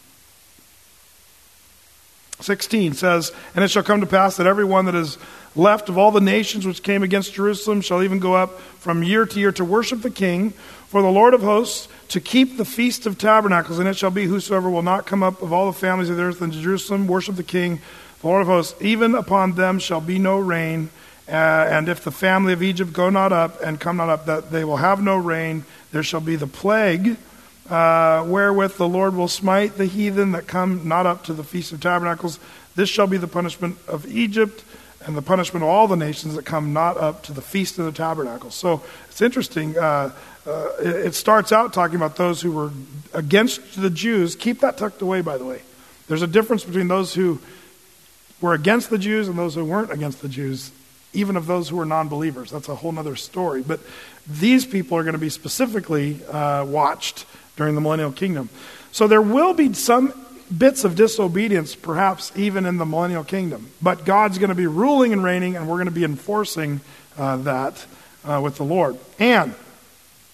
sixteen says, "And it shall come to pass that every one that is left of all the nations which came against Jerusalem shall even go up from year to year to worship the King, for the Lord of hosts, to keep the Feast of Tabernacles. And it shall be, whosoever will not come up of all the families of the earth into Jerusalem, worship the King, the Lord of hosts, even upon them shall be no rain. Uh, and if the family of Egypt go not up and come not up, that they will have no rain. There shall be the plague, uh, wherewith the Lord will smite the heathen that come not up to the Feast of Tabernacles. This shall be the punishment of Egypt, and the punishment of all the nations that come not up to the Feast of the Tabernacles." So it's interesting. Uh, uh, it, it starts out talking about those who were against the Jews. Keep that tucked away, by the way. There's a difference between those who were against the Jews and those who weren't against the Jews, even of those who were non-believers. That's a whole other story. But these people are going to be specifically uh, watched during the millennial kingdom. So there will be some bits of disobedience, perhaps even in the millennial kingdom. But God's going to be ruling and reigning, and we're going to be enforcing uh, that uh, with the Lord. And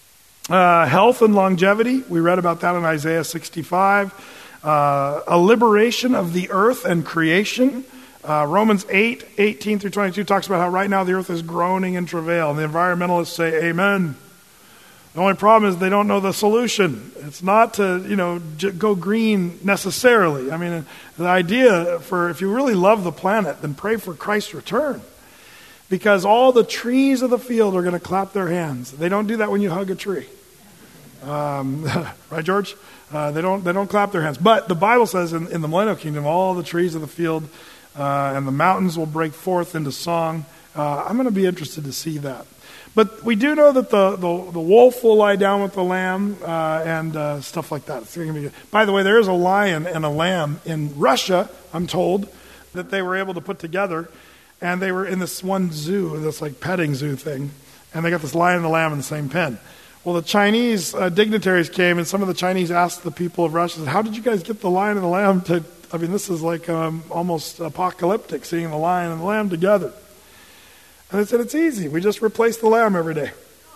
Uh, health and longevity, we read about that in Isaiah sixty-five. Uh, a liberation of the earth and creation. Uh, Romans eight, eighteen through twenty-two talks about how right now the earth is groaning in travail. And the environmentalists say, amen. The only problem is they don't know the solution. It's not to, you know, j- go green necessarily. I mean, the idea for, if you really love the planet, then pray for Christ's return. Because all the trees of the field are going to clap their hands. They don't do that when you hug a tree. Um, right, George? Uh, they don't they don't clap their hands. But the Bible says in, in the millennial kingdom, all the trees of the field uh, and the mountains will break forth into song. Uh, I'm going to be interested to see that. But we do know that the, the, the wolf will lie down with the lamb uh, and uh, stuff like that. It's gonna be good. By the way, there is a lion and a lamb in Russia, I'm told, that they were able to put together. And they were in this one zoo, this like petting zoo thing. And they got this lion and a lamb in the same pen. Well, the Chinese uh, dignitaries came, and some of the Chinese asked the people of Russia, how did you guys get the lion and the lamb to, I mean, this is like um, almost apocalyptic, seeing the lion and the lamb together. And they said, it's easy. We just replace the lamb every day.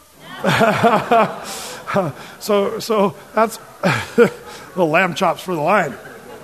so so that's the lamb chops for the lion.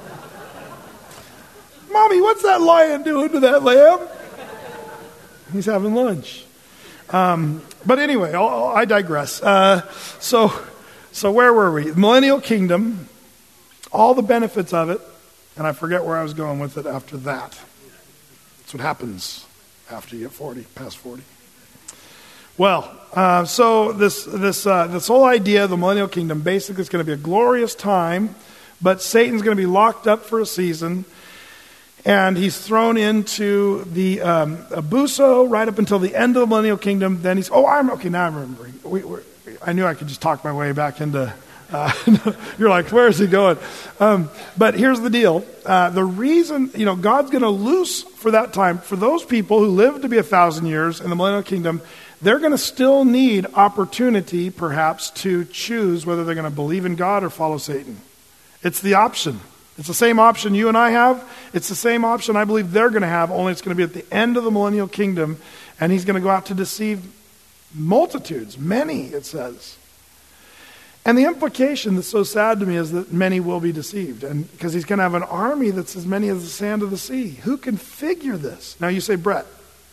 Mommy, what's that lion doing to that lamb? He's having lunch. Um, but anyway, I'll, I digress. Uh, so, so where were we? Millennial kingdom, all the benefits of it, and I forget where I was going with it after that. That's what happens after you get forty, past forty. Well, uh, so this this uh, this whole idea of the millennial kingdom, basically, it's going to be a glorious time, but Satan's going to be locked up for a season. And he's thrown into the um, abuso right up until the end of the millennial kingdom. Then he's, oh, I'm, okay, now I'm remembering. We, we, I knew I could just talk my way back into, uh, you're like, where is he going? Um, but here's the deal. Uh, the reason, you know, God's going to loose for that time, for those people who live to be a thousand years in the millennial kingdom, they're going to still need opportunity, perhaps, to choose whether they're going to believe in God or follow Satan. It's the option. It's the same option you and I have. It's the same option I believe they're going to have, only it's going to be at the end of the millennial kingdom, and he's going to go out to deceive multitudes, many, it says. And the implication that's so sad to me is that many will be deceived, and because he's going to have an army that's as many as the sand of the sea. Who can figure this? Now you say, Brett,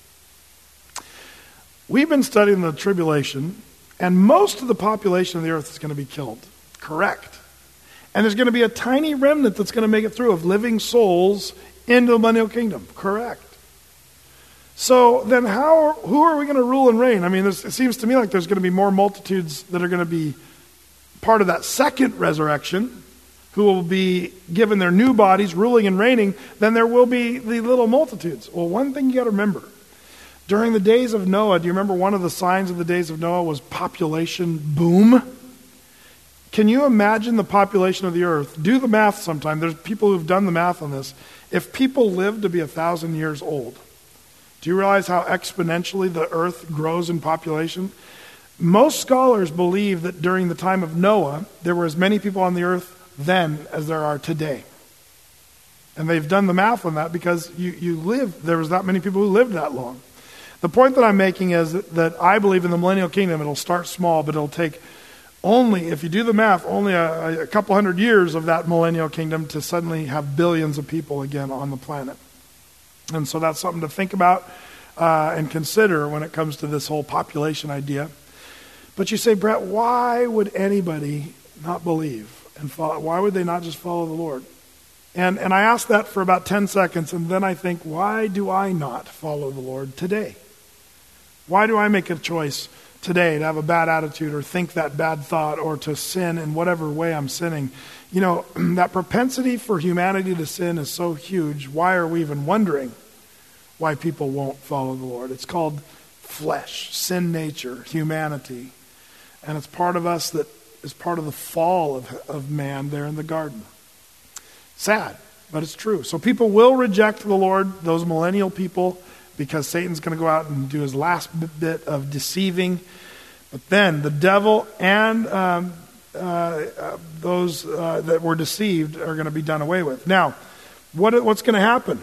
we've been studying the tribulation, and most of the population of the earth is going to be killed. Correct. And there's going to be a tiny remnant that's going to make it through of living souls into the millennial kingdom. Correct. So then how, who are we going to rule and reign? I mean, it seems to me like there's going to be more multitudes that are going to be part of that second resurrection, who will be given their new bodies, ruling and reigning, than there will be the little multitudes. Well, one thing you got to remember. During the days of Noah, do you remember one of the signs of the days of Noah was population boom? Can you imagine the population of the earth? Do the math sometime. There's people who've done the math on this. If people live to be a thousand years old, do you realize how exponentially the earth grows in population? Most scholars believe that during the time of Noah, there were as many people on the earth then as there are today. And they've done the math on that because you, you live, there was that many people who lived that long. The point that I'm making is that, that I believe in the millennial kingdom, it'll start small, but it'll take only, if you do the math, only a, a couple hundred years of that millennial kingdom to suddenly have billions of people again on the planet. And so that's something to think about uh, and consider when it comes to this whole population idea. But you say, Brett, why would anybody not believe and follow? Why would they not just follow the Lord? And and I ask that for about ten seconds, and then I think, why do I not follow the Lord today? Why do I make a choice today to have a bad attitude or think that bad thought or to sin in whatever way I'm sinning? You know, that propensity for humanity to sin is so huge. Why are we even wondering why people won't follow the Lord? It's called flesh, sin nature, humanity. And it's part of us that is part of the fall of, of man there in the garden. Sad, but it's true. So people will reject the Lord, those millennial people, because Satan's going to go out and do his last bit of deceiving. But then the devil and um, uh, uh, those uh, that were deceived are going to be done away with. Now, what what's going to happen?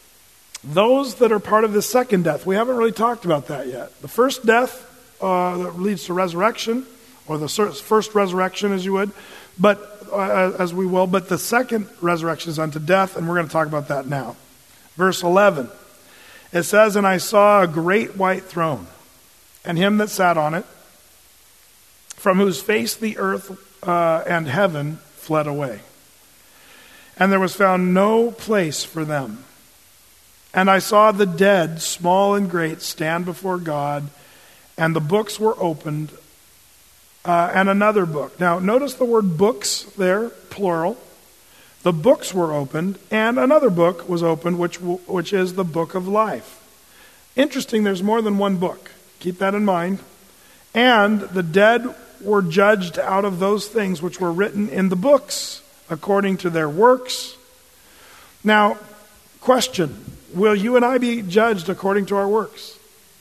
Those that are part of the second death, we haven't really talked about that yet. The first death uh, that leads to resurrection, or the first resurrection, as you would, but uh, as we will. But the second resurrection is unto death, and we're going to talk about that now. Verse eleven, it says, "And I saw a great white throne, and him that sat on it, from whose face the earth uh, and heaven fled away. And there was found no place for them. And I saw the dead, small and great, stand before God, and the books were opened, uh, and another book." Now, notice the word books there, plural. The books were opened, and another book was opened, which which is the book of life. Interesting, there's more than one book. Keep that in mind. "And the dead were judged out of those things which were written in the books, according to their works." Now, question, will you and I be judged according to our works?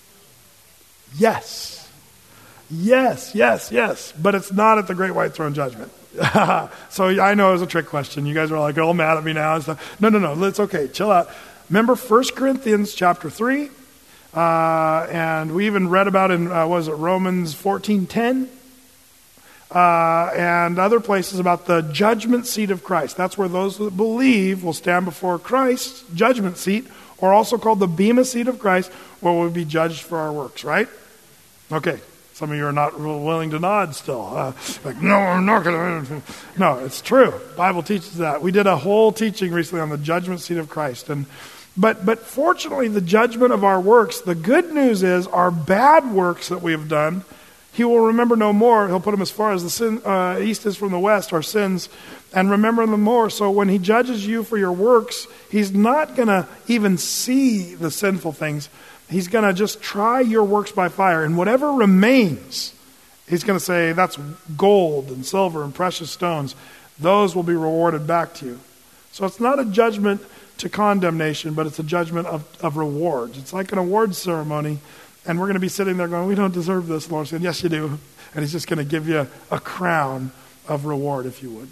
Yes. Yes, yes, yes. But it's not at the great white throne judgment. So I know it was a trick question. You guys are like all mad at me now and stuff. No, no, no. It's okay. Chill out. Remember First Corinthians chapter three? Uh, and we even read about in, uh, what was it, Romans fourteen ten? Uh, and other places about the judgment seat of Christ. That's where those that believe will stand before Christ's judgment seat, or also called the bema seat of Christ, where we'll be judged for our works, right? Okay. Some of you are not willing to nod still. Uh, like, no, I'm not going to. No, it's true. The Bible teaches that. We did a whole teaching recently on the judgment seat of Christ. and But but fortunately, the judgment of our works, the good news is our bad works that we have done, He will remember no more. He'll put them as far as the sin, uh, east is from the west, our sins, and remember them more. So when He judges you for your works, He's not going to even see the sinful things. He's going to just try your works by fire. And whatever remains, He's going to say, that's gold and silver and precious stones. Those will be rewarded back to you. So it's not a judgment to condemnation, but it's a judgment of, of rewards. It's like an awards ceremony. And we're going to be sitting there going, we don't deserve this. Lord saying, yes, you do. And He's just going to give you a crown of reward, if you would.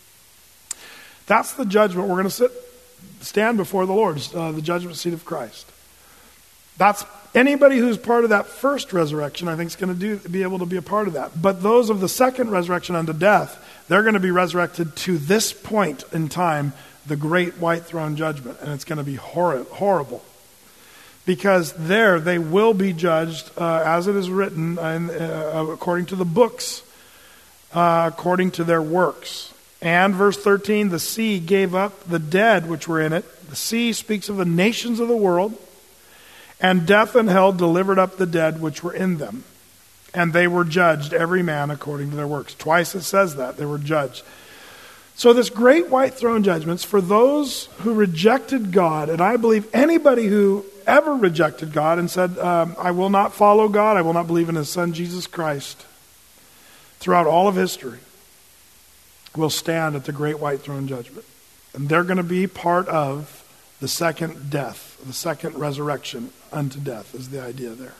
That's the judgment. We're going to sit, stand before the Lord, uh, the judgment seat of Christ. That's anybody who's part of that first resurrection, I think, is going to do, be able to be a part of that. But those of the second resurrection unto death, they're going to be resurrected to this point in time, the great white throne judgment. And it's going to be hor- horrible. Because there they will be judged uh, as it is written in, uh, according to the books, uh, according to their works. And verse thirteen, the sea gave up the dead which were in it. The sea speaks of the nations of the world. And death and hell delivered up the dead which were in them. And they were judged, every man according to their works. Twice it says that, they were judged. So this great white throne judgment's for those who rejected God. And I believe anybody who ever rejected God and said, um, I will not follow God, I will not believe in His Son Jesus Christ, throughout all of history, will stand at the great white throne judgment. And they're going to be part of the second death, the second resurrection unto death is the idea there.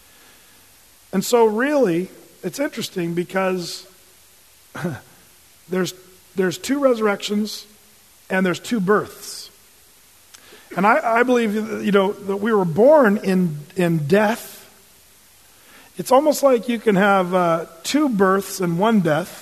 And so really, it's interesting because there's there's two resurrections and there's two births. And I, I believe, you know, that we were born in, in death. It's almost like you can have uh, two births and one death,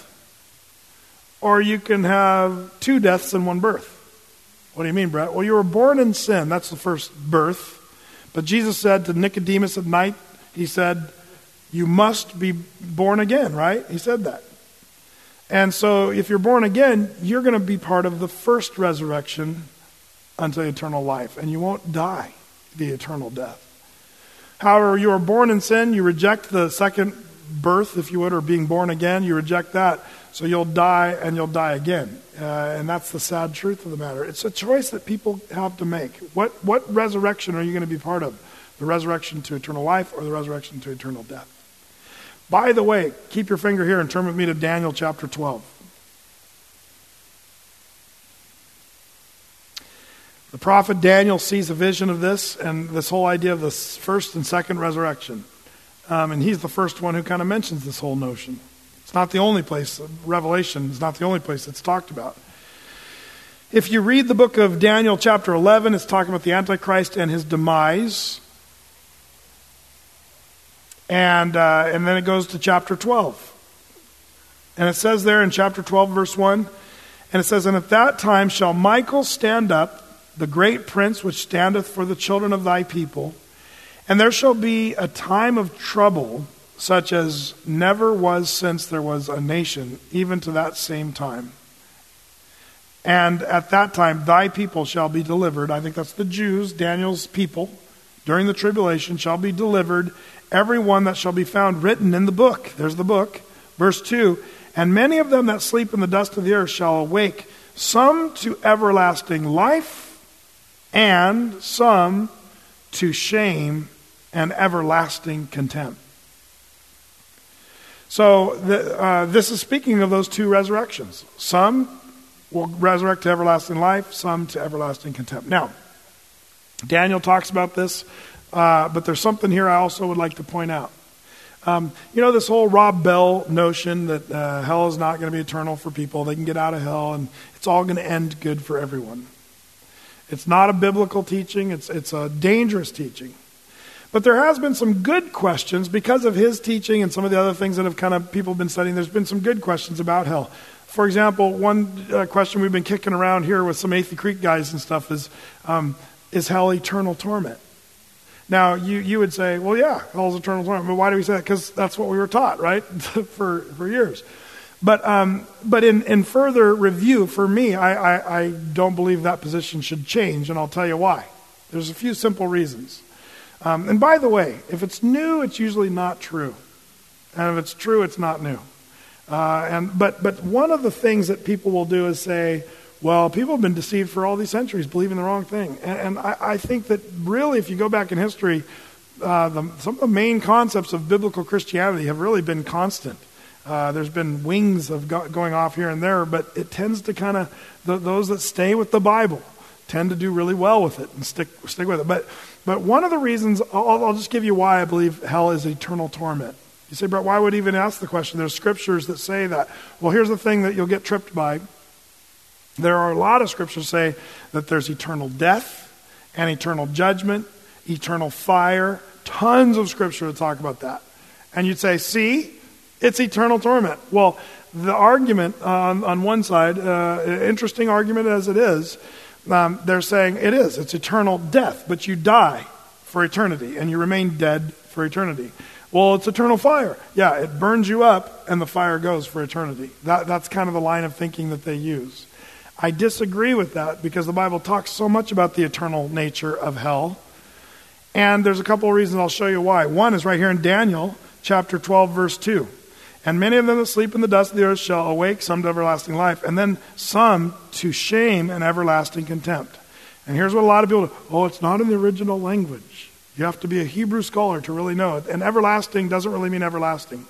or you can have two deaths and one birth. What do you mean, Brett? Well, you were born in sin. That's the first birth. But Jesus said to Nicodemus at night, He said, you must be born again, right? He said that. And so if you're born again, you're going to be part of the first resurrection unto eternal life. And you won't die the eternal death. However, you are born in sin. You reject the second birth, if you would, or being born again. You reject that. So you'll die and you'll die again. Uh, and that's the sad truth of the matter. It's a choice that people have to make. What what resurrection are you going to be part of? The resurrection to eternal life or the resurrection to eternal death? By the way, keep your finger here and turn with me to Daniel chapter twelve. The prophet Daniel sees a vision of this and this whole idea of the first and second resurrection. Um, and he's the first one who kind of mentions this whole notion. It's not the only place, Revelation is not the only place it's talked about. If you read the book of Daniel chapter eleven, it's talking about the Antichrist and his demise. And uh, and then it goes to chapter twelve. And it says there in chapter twelve, verse one, and it says, "And at that time shall Michael stand up, the great prince which standeth for the children of thy people, and there shall be a time of trouble, such as never was since there was a nation, even to that same time. And at that time thy people shall be delivered." I think that's the Jews, Daniel's people, during the tribulation shall be delivered, every one that shall be found written in the book. There's the book. Verse two, "And many of them that sleep in the dust of the earth shall awake, some to everlasting life, and some to shame and everlasting contempt." So the, uh, this is speaking of those two resurrections. Some will resurrect to everlasting life, some to everlasting contempt. Now, Daniel talks about this, uh, but there's something here I also would like to point out. Um, you know, this whole Rob Bell notion that uh, hell is not going to be eternal for people. They can get out of hell and it's all going to end good for everyone. It's not a biblical teaching. It's, it's a dangerous teaching. But there has been some good questions because of his teaching and some of the other things that have kind of people have been studying. There's been some good questions about hell. For example, one uh, question we've been kicking around here with some Athey Creek guys and stuff is, um, is hell eternal torment? Now, you, you would say, well, yeah, hell's eternal torment. But why do we say that? Because that's what we were taught, right, for for years. But um, but in, in further review, for me, I, I, I don't believe that position should change, and I'll tell you why. There's a few simple reasons. Um, and by the way, if it's new, it's usually not true. And if it's true, it's not new. Uh, and but but one of the things that people will do is say, well, people have been deceived for all these centuries, believing the wrong thing. And, and I, I think that really, if you go back in history, uh, the, some of the main concepts of biblical Christianity have really been constant. Uh, there's been wings of go- going off here and there, but it tends to kind of, th- those that stay with the Bible tend to do really well with it and stick stick with it. But but one of the reasons, I'll, I'll just give you why I believe hell is eternal torment. You say, Brett, why would you even ask the question? There's scriptures that say that. Well, here's the thing that you'll get tripped by. There are a lot of scriptures say that there's eternal death and eternal judgment, eternal fire, tons of scripture to talk about that. And you'd say, see, it's eternal torment. Well, the argument on, on one side, uh, interesting argument as it is, um, they're saying it is. It's eternal death, but you die for eternity and you remain dead for eternity. Well, it's eternal fire. Yeah, it burns you up and the fire goes for eternity. That, that's kind of the line of thinking that they use. I disagree with that because the Bible talks so much about the eternal nature of hell. And there's a couple of reasons I'll show you why. One is right here in Daniel chapter twelve, verse two. "And many of them that sleep in the dust of the earth shall awake, some to everlasting life, and then some to shame and everlasting contempt." And here's what a lot of people do. Oh, it's not in the original language. You have to be a Hebrew scholar to really know it. And everlasting doesn't really mean everlasting.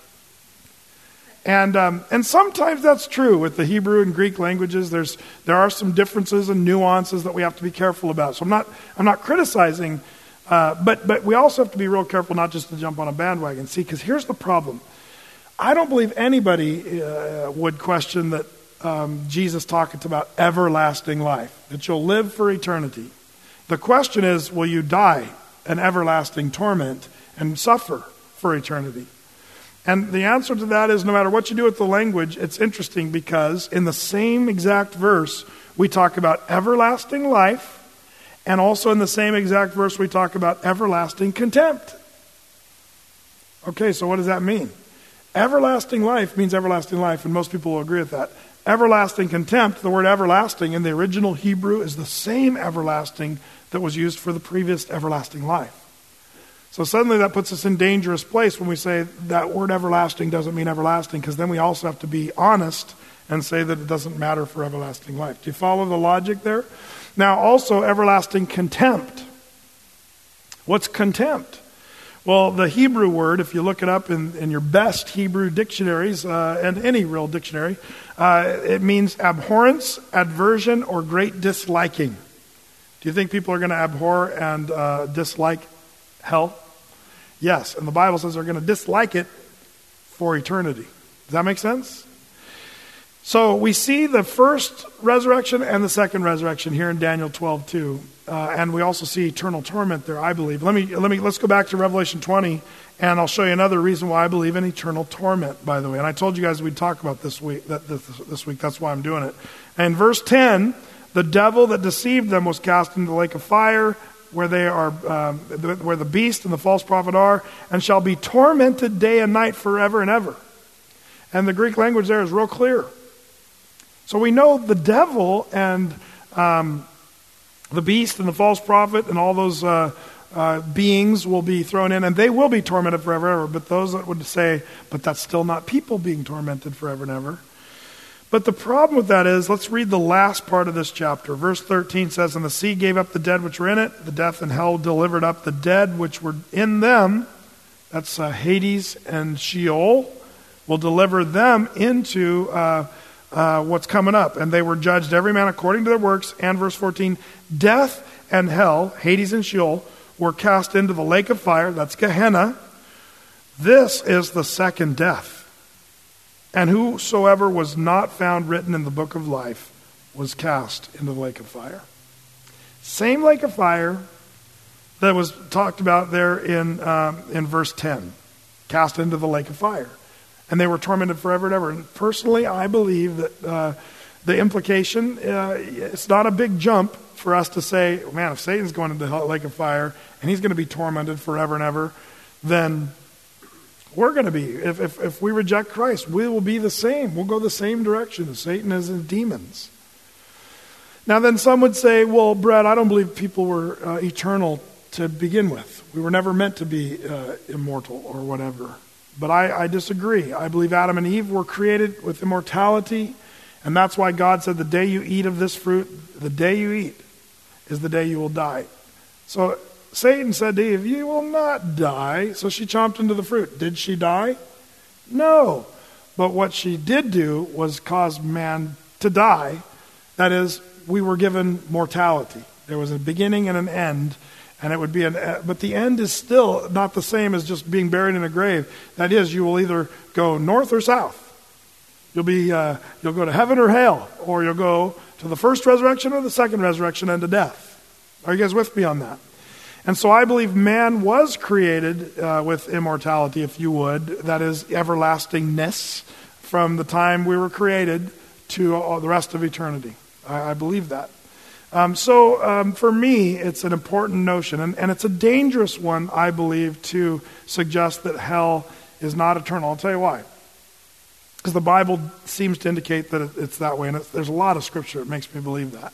And um, and sometimes that's true with the Hebrew and Greek languages. There's there are some differences and nuances that we have to be careful about. So I'm not I'm not criticizing, uh, but but we also have to be real careful not just to jump on a bandwagon. See, because here's the problem. I don't believe anybody uh, would question that um, Jesus talked about everlasting life, that you'll live for eternity. The question is, will you die an everlasting torment and suffer for eternity? And the answer to that is no matter what you do with the language, it's interesting because in the same exact verse, we talk about everlasting life, and also in the same exact verse, we talk about everlasting contempt. Okay, so what does that mean? Everlasting life means everlasting life, and most people will agree with that. Everlasting contempt, the word everlasting in the original Hebrew is the same everlasting that was used for the previous everlasting life. So suddenly that puts us in dangerous place when we say that word everlasting doesn't mean everlasting, because then we also have to be honest and say that it doesn't matter for everlasting life. Do you follow the logic there? Now also everlasting contempt. What's contempt? Well, the Hebrew word, if you look it up in, in your best Hebrew dictionaries, uh, and any real dictionary, uh, it means abhorrence, aversion, or great disliking. Do you think people are going to abhor and uh, dislike hell? Yes, and the Bible says they're going to dislike it for eternity. Does that make sense? So we see the first resurrection and the second resurrection here in Daniel twelve two, uh, and we also see eternal torment there, I believe. Let me let me let's go back to Revelation twenty, and I'll show you another reason why I believe in eternal torment. By the way, and I told you guys we'd talk about this week. That this, this week, that's why I'm doing it. And verse ten, the devil that deceived them was cast into the lake of fire, where they are, um, where the beast and the false prophet are, and shall be tormented day and night forever and ever. And the Greek language there is real clear. So we know the devil and um, the beast and the false prophet and all those uh, uh, beings will be thrown in, and they will be tormented forever and ever. But those that would say, but that's still not people being tormented forever and ever. But the problem with that is, let's read the last part of this chapter. Verse thirteen says, and the sea gave up the dead which were in it, the death and hell delivered up the dead which were in them. That's uh, Hades and Sheol. Will deliver them into uh, uh, what's coming up. And they were judged every man according to their works. And verse fourteen, death and hell, Hades and Sheol, were cast into the lake of fire. That's Gehenna. This is the second death. And whosoever was not found written in the book of life was cast into the lake of fire. Same lake of fire that was talked about there in um, in verse ten. Cast into the lake of fire. And they were tormented forever and ever. And personally, I believe that uh, the implication, uh, it's not a big jump for us to say, man, if Satan's going into the lake of fire and he's going to be tormented forever and ever, then we're going to be. If, if, if we reject Christ, we will be the same. We'll go the same direction as Satan is in demons. Now then some would say, well, Brett, I don't believe people were uh, eternal to begin with. We were never meant to be uh, immortal or whatever. But I, I disagree. I believe Adam and Eve were created with immortality, and that's why God said the day you eat of this fruit, the day you eat is the day you will die. So Satan said to Eve, you will not die. So she chomped into the fruit. Did she die? No. But what she did do was cause man to die. That is, we were given mortality. There was a beginning and an end. And it would be an, but the end is still not the same as just being buried in a grave. That is, you will either go north or south. You'll be, uh, you'll go to heaven or hell, or you'll go to the first resurrection or the second resurrection and to death. Are you guys with me on that? And so I believe man was created uh, with immortality, if you would. That is everlastingness from the time we were created to all the rest of eternity. I, I believe that. Um, so um, for me, it's an important notion, and, and it's a dangerous one, I believe, to suggest that hell is not eternal. I'll tell you why. Because the Bible seems to indicate that it, it's that way, and it's, there's a lot of scripture that makes me believe that.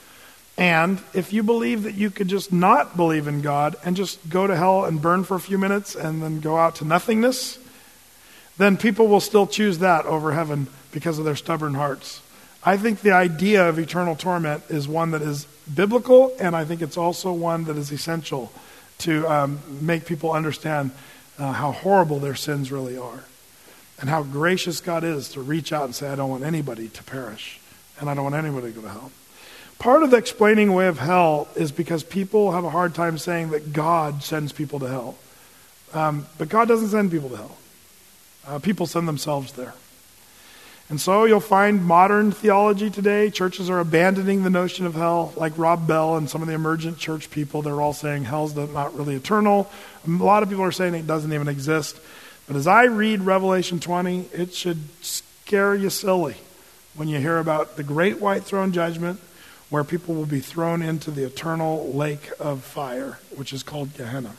And if you believe that you could just not believe in God and just go to hell and burn for a few minutes and then go out to nothingness, then people will still choose that over heaven because of their stubborn hearts. I think the idea of eternal torment is one that is biblical, and I think it's also one that is essential to um, make people understand uh, how horrible their sins really are and how gracious God is to reach out and say, I don't want anybody to perish, and I don't want anybody to go to hell. Part of the explaining away of hell is because people have a hard time saying that God sends people to hell. Um, but God doesn't send people to hell. Uh, people send themselves there. And so you'll find modern theology today, churches are abandoning the notion of hell, like Rob Bell and some of the emergent church people. They're all saying hell's not really eternal. A lot of people are saying it doesn't even exist. But as I read Revelation twenty, it should scare you silly when you hear about the great white throne judgment, where people will be thrown into the eternal lake of fire, which is called Gehenna.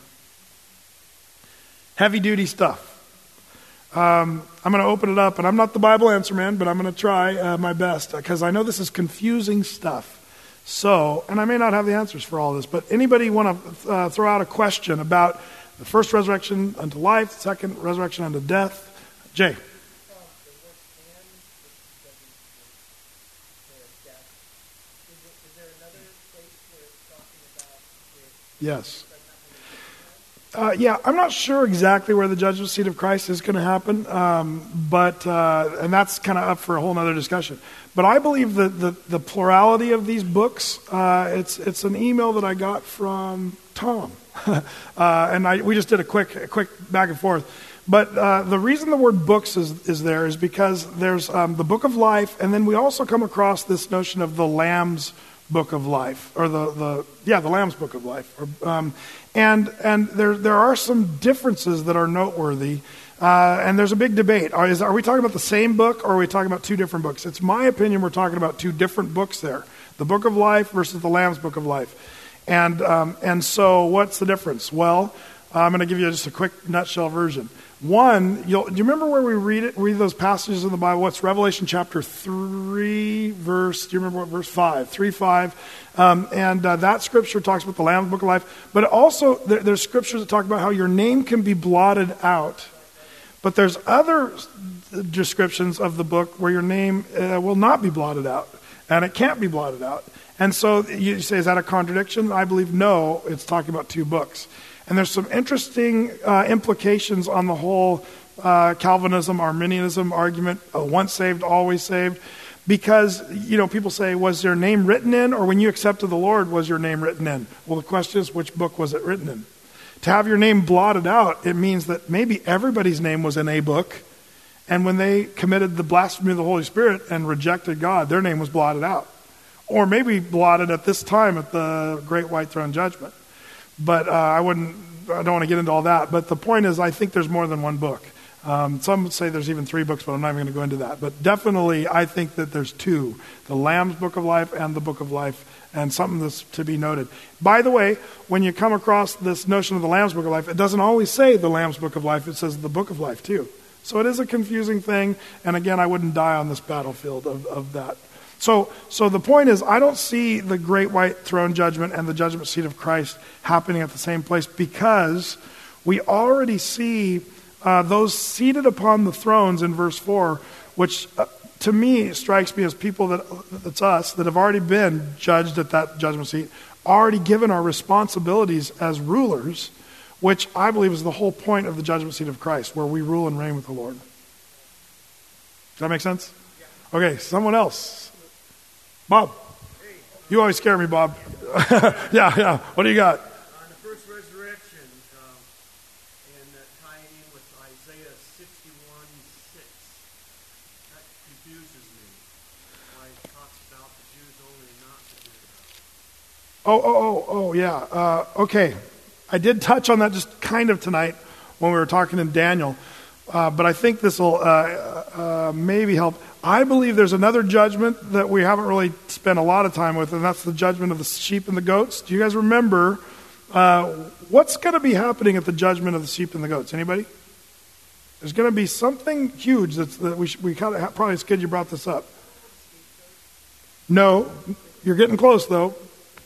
Heavy-duty stuff. Um, I'm going to open it up, and I'm not the Bible answer man, but I'm going to try uh, my best, because I know this is confusing stuff. So, and I may not have the answers for all this, but anybody want to uh, throw out a question about the first resurrection unto life, the second resurrection unto death? Jay. Yes. Uh, yeah, I'm not sure exactly where the judgment seat of Christ is going to happen, um, but uh, and that's kind of up for a whole other discussion. But I believe that the, the plurality of these books, uh, it's it's an email that I got from Tom, uh, and I, we just did a quick a quick back and forth. But uh, the reason the word books is, is there is because there's um, the book of life, and then we also come across this notion of the Lamb's book of life, or the, the yeah, the Lamb's book of life. Or, um, and and there there are some differences that are noteworthy, uh, and there's a big debate. Are, is, are we talking about the same book, or are we talking about two different books? It's my opinion we're talking about two different books there. The book of life versus the Lamb's book of life. And um, and so what's the difference? Well, I'm going to give you just a quick nutshell version. One, you'll, do you remember where we read it? Read those passages in the Bible. What's Revelation chapter three, verse? Do you remember what verse five? Three five, um, and uh, that scripture talks about the Lamb's book of life. But also, there, there's scriptures that talk about how your name can be blotted out. But there's other descriptions of the book where your name uh, will not be blotted out, and it can't be blotted out. And so you say, is that a contradiction? I believe no. It's talking about two books. And there's some interesting uh, implications on the whole uh, Calvinism, Arminianism argument, uh, once saved, always saved. Because, you know, people say, was your name written in? Or when you accepted the Lord, was your name written in? Well, the question is, which book was it written in? To have your name blotted out, it means that maybe everybody's name was in a book. And when they committed the blasphemy of the Holy Spirit and rejected God, their name was blotted out. Or maybe blotted at this time at the Great White Throne Judgment. But uh, I wouldn't, I don't want to get into all that. But the point is, I think there's more than one book. Um, some say there's even three books, but I'm not even going to go into that. But definitely, I think that there's two. The Lamb's Book of Life and the Book of Life, and something that's to be noted. By the way, when you come across this notion of the Lamb's Book of Life, it doesn't always say the Lamb's Book of Life. It says the Book of Life, too. So it is a confusing thing. And again, I wouldn't die on this battlefield of, of that. So so the point is, I don't see the Great White Throne Judgment and the judgment seat of Christ happening at the same place, because we already see uh, those seated upon the thrones in verse four, which uh, to me strikes me as people that, that's us, that have already been judged at that judgment seat, already given our responsibilities as rulers, which I believe is the whole point of the judgment seat of Christ, where we rule and reign with the Lord. Does that make sense? Okay, someone else. Bob, you always scare me, Bob. yeah, yeah. What do you got? On the first resurrection, um, and uh, tying in with Isaiah sixty-one six, that confuses me. Why it talks about the Jews only, not the Gentiles. Oh, oh, oh, oh, yeah. Uh, okay. I did touch on that just kind of tonight when we were talking in Daniel, uh, but I think this will uh, uh, maybe help. I believe there's another judgment that we haven't really spent a lot of time with, and that's the judgment of the sheep and the goats. Do you guys remember uh, what's going to be happening at the judgment of the sheep and the goats? Anybody? There's going to be something huge that's, that we should, we kind of probably, it's good you brought this up. No, you're getting close though.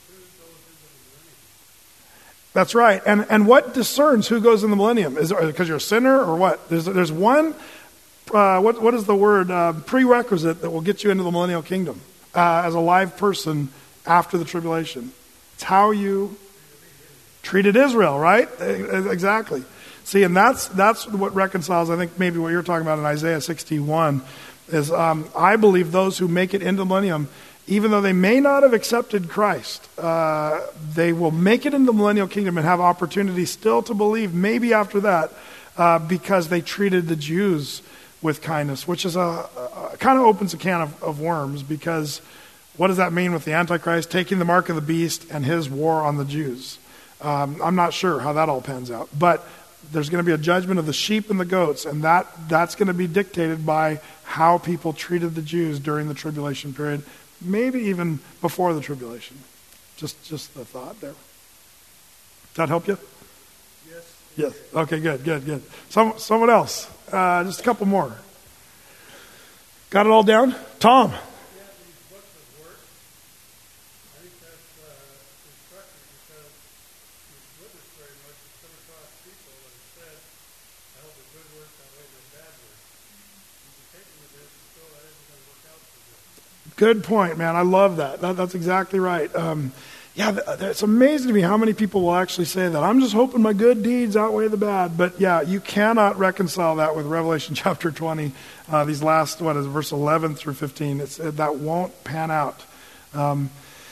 That's right. And and what discerns who goes in the millennium? Is it because you're a sinner or what? There's there's one. Uh, what what is the word uh, prerequisite that will get you into the millennial kingdom uh, as a live person after the tribulation? It's how you treated Israel, right? Exactly. See, and that's that's what reconciles. I think maybe what you're talking about in Isaiah sixty-one is um, I believe those who make it into the millennium, even though they may not have accepted Christ, uh, they will make it into the millennial kingdom and have opportunity still to believe. Maybe after that, uh, because they treated the Jews with kindness, which is a, a, a kind of opens a can of, of worms, because what does that mean with the Antichrist taking the mark of the beast and his war on the Jews? Um, I'm not sure how that all pans out, but there's going to be a judgment of the sheep and the goats, and that that's going to be dictated by how people treated the Jews during the tribulation period, maybe even before the tribulation. Just just the thought there. Does that help you? Yes. Yes. Okay, good, good, good. Some, someone else. Uh, just a couple more. Got it all down? Tom. Yeah, these books of work. I think that's uh, instructive, because you've lived this very much. You've come across people that have said, I hope a good work outweighs a bad work. You can take them with this and still that isn't going to work out so good. Good point, man. I love that. that that's exactly right. Um, yeah, th- it's amazing to me how many people will actually say that. I'm just hoping my good deeds outweigh the bad. But yeah, you cannot reconcile that with Revelation chapter twenty. Uh, these last, what is it, verse eleven through fifteen. It's, it, that won't pan out. Um,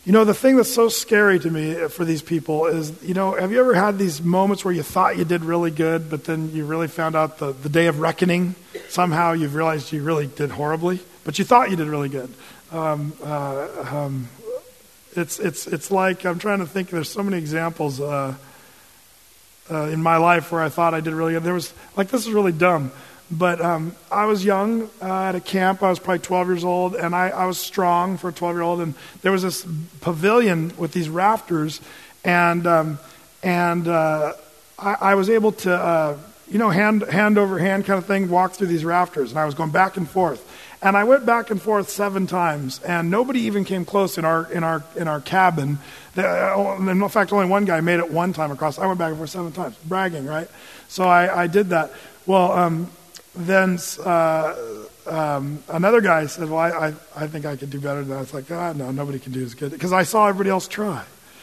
You know, the thing that's so scary to me for these people is, you know, have you ever had these moments where you thought you did really good, but then you really found out the, the day of reckoning, somehow you've realized you really did horribly, but you thought you did really good. Um, uh, um, it's it's it's like, I'm trying to think, there's so many examples uh, uh, in my life where I thought I did really good. There was, like, this is really dumb. But um, I was young uh, at a camp. I was probably twelve years old, and I, I was strong for a twelve-year-old. And there was this pavilion with these rafters, and um, and uh, I, I was able to, uh, you know, hand hand over hand kind of thing, walk through these rafters. And I was going back and forth, and I went back and forth seven times, and nobody even came close in our in our in our cabin. The, in fact, only one guy made it one time across. I went back and forth seven times, bragging, right? So I, I did that. Well. Um, Then uh, um, another guy said, well, I, I, I think I could do better than that. I was like, ah, no, nobody can do as good. Because I saw everybody else try.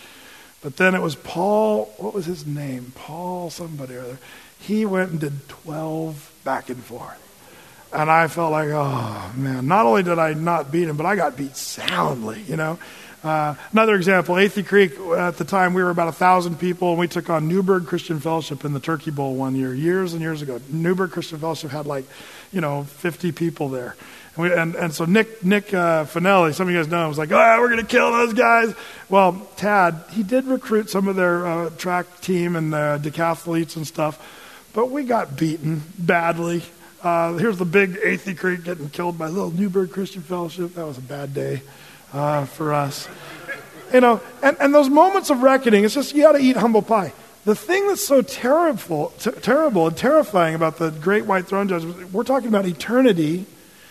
But then it was Paul, what was his name? Paul somebody or other. He went and did twelve back and forth. And I felt like, oh, man, not only did I not beat him, but I got beat soundly, you know. Uh, another example, Athey Creek, at the time we were about a thousand people, and we took on Newburgh Christian Fellowship in the Turkey Bowl one year, years and years ago. Newburgh Christian Fellowship had like, you know, fifty people there. And we, and, and so Nick Nick uh, Finelli, some of you guys know him, was like, oh, we're going to kill those guys. Well, Tad, he did recruit some of their uh, track team and uh, decathletes and stuff, but we got beaten badly. Uh, here's the big Athey Creek getting killed by little Newburgh Christian Fellowship. That was a bad day. Uh, for us, you know, and, and those moments of reckoning, it's just, you got to eat humble pie. The thing that's so terrible, t- terrible and terrifying about the great white throne judgment, we're talking about eternity.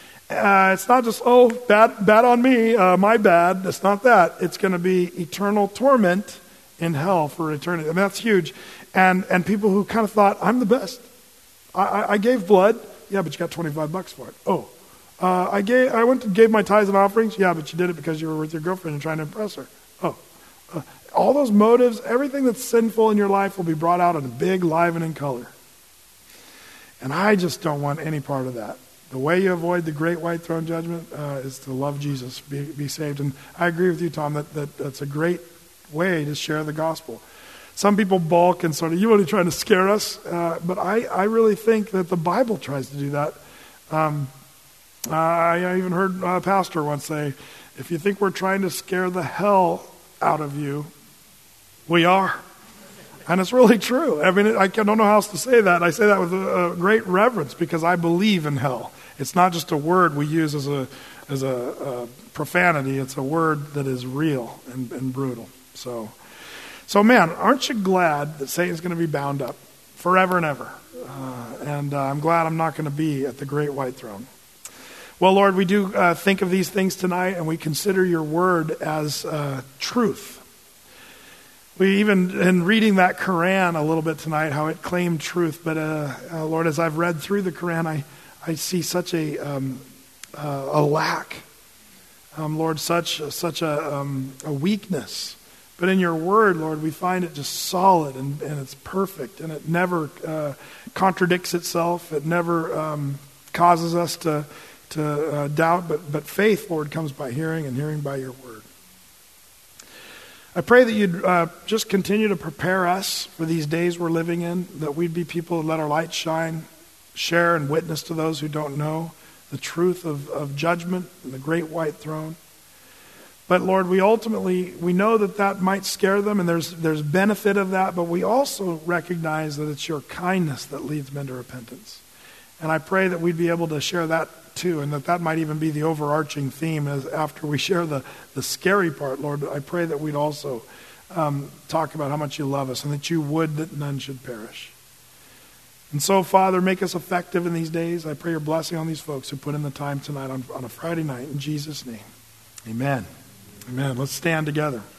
Uh, it's not just, oh, bad, bad on me, uh, my bad. It's not that. It's going to be eternal torment in hell for eternity. I mean, that's huge. And and people who kind of thought, I'm the best. I, I, I gave blood. Yeah, but you got twenty-five bucks for it. Oh. Uh, I gave. I went and gave my tithes and offerings. Yeah, but you did it because you were with your girlfriend and trying to impress her. Oh, uh, all those motives, everything that's sinful in your life will be brought out in a big, livening color. And I just don't want any part of that. The way you avoid the great white throne judgment uh, is to love Jesus, be, be saved. And I agree with you, Tom, that, that that's a great way to share the gospel. Some people balk and sort of, you want to try to scare us? Uh, but I, I really think that the Bible tries to do that. Um, Uh, I even heard a pastor once say, if you think we're trying to scare the hell out of you, we are. And it's really true. I mean, I don't know how else to say that. I say that with a, a great reverence because I believe in hell. It's not just a word we use as a as a, a profanity. It's a word that is real and, and brutal. So, so man, aren't you glad that Satan's going to be bound up forever and ever? Uh, and uh, I'm glad I'm not going to be at the great white throne. Well, Lord, we do uh, think of these things tonight, and we consider your word as uh, truth. We even, in reading that Quran a little bit tonight, how it claimed truth. But, uh, uh, Lord, as I've read through the Quran, I, I see such a, um, uh, a lack. Um, Lord, such, such a, um, a weakness. But in your word, Lord, we find it just solid, and, and it's perfect, and it never uh, contradicts itself. It never um, causes us to... to uh, doubt, but, but faith, Lord, comes by hearing, and hearing by your word. I pray that you'd uh, just continue to prepare us for these days we're living in, that we'd be people who let our light shine, share and witness to those who don't know the truth of, of judgment and the great white throne. But Lord, we ultimately, we know that that might scare them, and there's there's benefit of that, but we also recognize that it's your kindness that leads men to repentance. And I pray that we'd be able to share that too, and that that might even be the overarching theme as after we share the, the scary part, Lord. I pray that we'd also um, talk about how much you love us and that you would that none should perish. And so, Father, make us effective in these days. I pray your blessing on these folks who put in the time tonight on, on a Friday night. In Jesus' name, amen. Amen. Let's stand together.